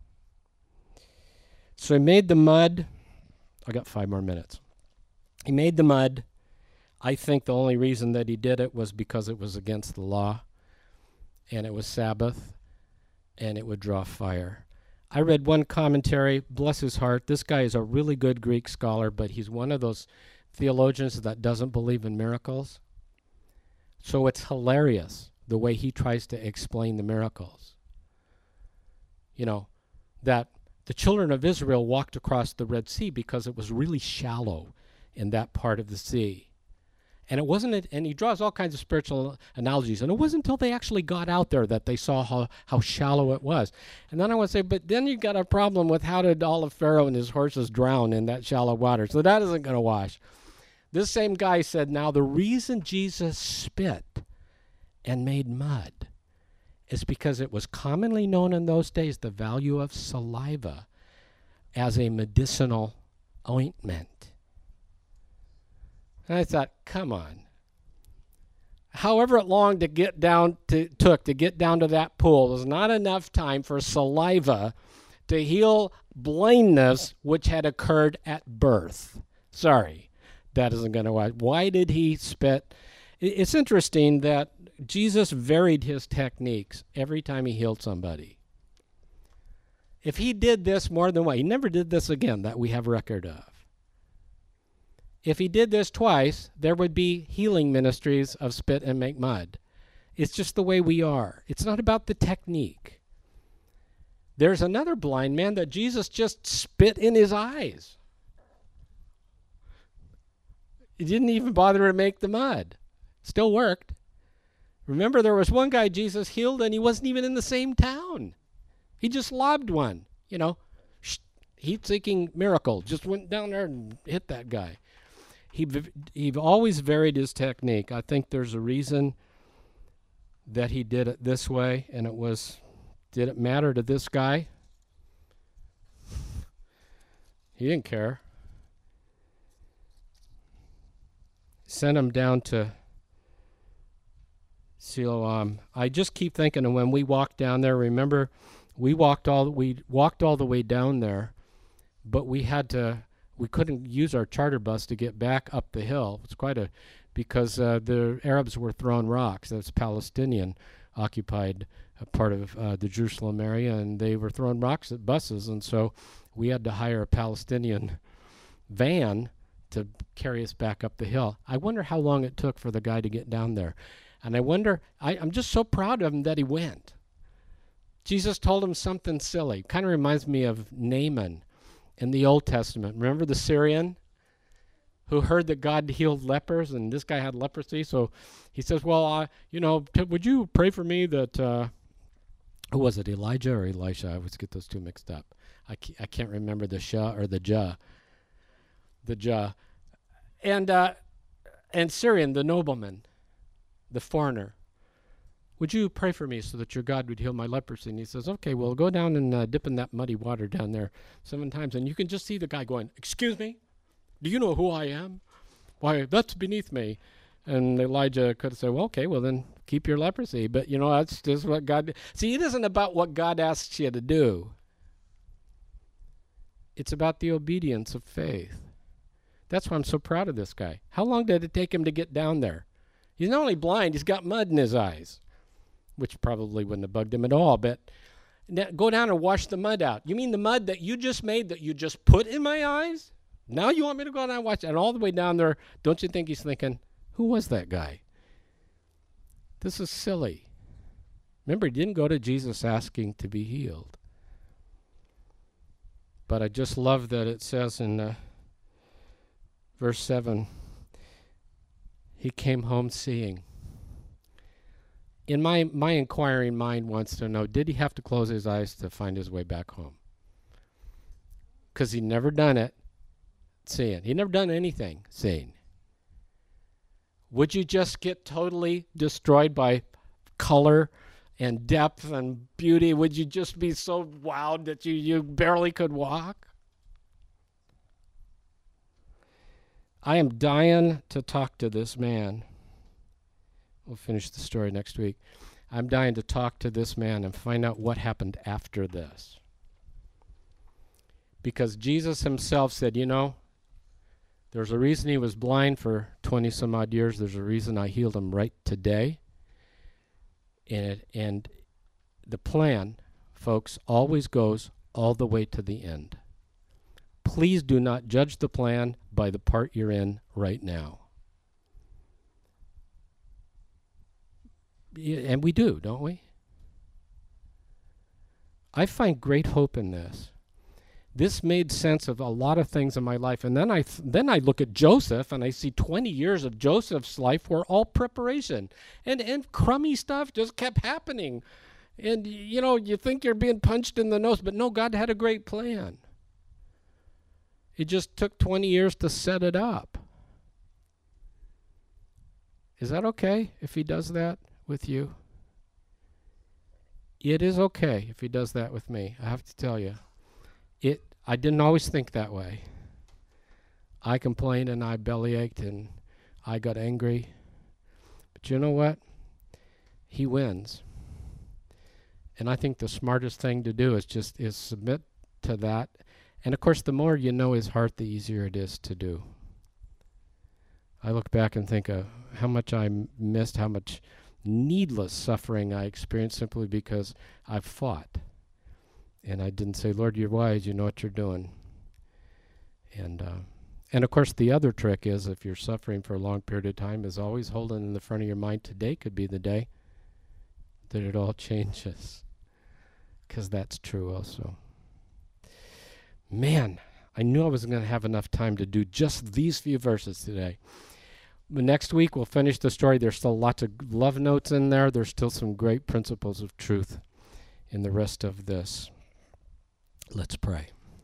S1: So he made the mud. I got 5 more minutes. He made the mud. I think the only reason that he did it was because it was against the law, and it was Sabbath, and it would draw fire. I read one commentary, bless his heart. This guy is a really good Greek scholar, but he's one of those theologians that doesn't believe in miracles. So it's hilarious the way he tries to explain the miracles. You know, that the children of Israel walked across the Red Sea because it was really shallow in that part of the sea. And it wasn't, and he draws all kinds of spiritual analogies, and it wasn't until they actually got out there that they saw how shallow it was. And then I want to say, but then you got a problem with how did all of Pharaoh and his horses drown in that shallow water? So that isn't going to wash. This same guy said, now the reason Jesus spit and made mud is because it was commonly known in those days the value of saliva as a medicinal ointment. And I thought, come on. However long to get down took to get down to that pool was not enough time for saliva to heal blindness which had occurred at birth. Sorry. That isn't going to work. Why did he spit? It's interesting that Jesus varied his techniques every time he healed somebody. If he did this more than once, he never did this again that we have record of. If he did this twice, there would be healing ministries of spit and make mud. It's just the way we are. It's not about the technique. There's another blind man that Jesus just spit in his eyes. He didn't even bother to make the mud. Still worked. Remember, there was one guy Jesus healed, and he wasn't even in the same town. He just lobbed one. You know, heat-seeking miracle. Just went down there and hit that guy. He always varied his technique. I think there's a reason that he did it this way, and it was, did it matter to this guy? He didn't care. Sent him down to Siloam. I just keep thinking, and when we walked down there, remember, we walked all the way down there, but we couldn't use our charter bus to get back up the hill. It's because the Arabs were throwing rocks. That's Palestinian occupied part of the Jerusalem area, and they were throwing rocks at buses, and so we had to hire a Palestinian van to carry us back up the hill. I wonder how long it took for the guy to get down there. And I wonder, I'm just so proud of him that he went. Jesus told him something silly. Kind of reminds me of Naaman in the Old Testament. Remember the Syrian who heard that God healed lepers, and this guy had leprosy? So he says, well, would you pray for me that, who was it, Elijah or Elisha? I always get those two mixed up. I can't remember the Shah or the Jah. The Jah. And Syrian, the nobleman, the foreigner, would you pray for me so that your God would heal my leprosy? And he says, okay, well, go down and dip in that muddy water down there 7 times. And you can just see the guy going, excuse me? Do you know who I am? Why, that's beneath me. And Elijah could have said, well, okay, well, then keep your leprosy. But, that's just what God... See, it isn't about what God asks you to do. It's about the obedience of faith. That's why I'm so proud of this guy. How long did it take him to get down there? He's not only blind, he's got mud in his eyes. which probably wouldn't have bugged him at all. But go down and wash the mud out. You mean the mud that you just made, that you just put in my eyes? Now you want me to go down and watch it? And all the way down there, don't you think he's thinking, who was that guy? This is silly. Remember, he didn't go to Jesus asking to be healed. But I just love that it says in verse 7, he came home seeing. In my inquiring mind wants to know, did he have to close his eyes to find his way back home? Because he never done it seeing. He never done anything seeing. Would you just get totally destroyed by color and depth and beauty? Would you just be so wowed that you barely could walk? I am dying to talk to this man. We'll finish the story next week. I'm dying to talk to this man and find out what happened after this. Because Jesus himself said, you know, there's a reason he was blind for 20 some odd years. There's a reason I healed him right today. And the plan, folks, always goes all the way to the end. Please do not judge the plan by the part you're in right now. And we do, don't we? I find great hope in this. This made sense of a lot of things in my life. And then I look at Joseph and I see 20 years of Joseph's life were all preparation. And crummy stuff just kept happening. And, you know, you think you're being punched in the nose, but no, God had a great plan. It just took 20 years to set it up. Is that okay if he does that with you? It is okay if he does that with me. I have to tell you. I didn't always think that way. I complained and I bellyached and I got angry. But you know what? He wins. And I think the smartest thing to do is submit to that. And of course, the more you know his heart, the easier it is to do. I look back and think of how much I missed, how much needless suffering I experienced simply because I've fought. And I didn't say, Lord, you're wise, you know what you're doing. And of course, the other trick is, if you're suffering for a long period of time, is always holding in the front of your mind, today could be the day that it all changes. Because that's true also. Man, I knew I wasn't going to have enough time to do just these few verses today. But next week, we'll finish the story. There's still lots of love notes in there. There's still some great principles of truth in the rest of this. Let's pray.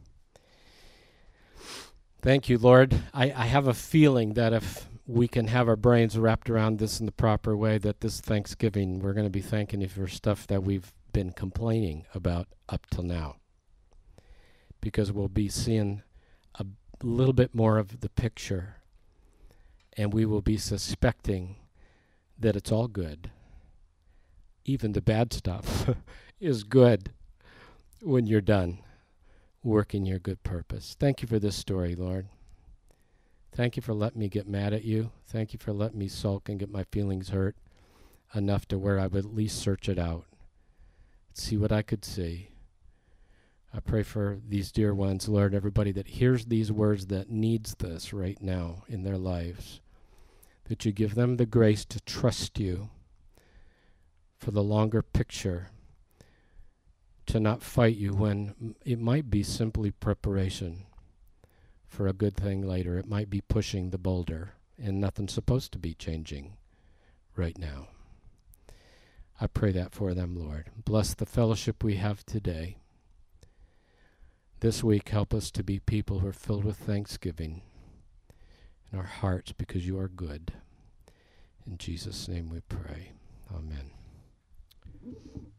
S1: Thank you, Lord. I have a feeling that if we can have our brains wrapped around this in the proper way, that this Thanksgiving we're going to be thanking you for stuff that we've been complaining about up till now. Because we'll be seeing a little bit more of the picture, and we will be suspecting that it's all good. Even the bad stuff is good when you're done working your good purpose. Thank you for this story, Lord. Thank you for letting me get mad at you. Thank you for letting me sulk and get my feelings hurt enough to where I would at least search it out, see what I could see. I pray for these dear ones, Lord, everybody that hears these words that needs this right now in their lives, that you give them the grace to trust you for the longer picture, to not fight you when it might be simply preparation for a good thing later. It might be pushing the boulder, and nothing's supposed to be changing right now. I pray that for them, Lord. Bless the fellowship we have today. This week, help us to be people who are filled with thanksgiving in our hearts because you are good. In Jesus' name we pray. Amen.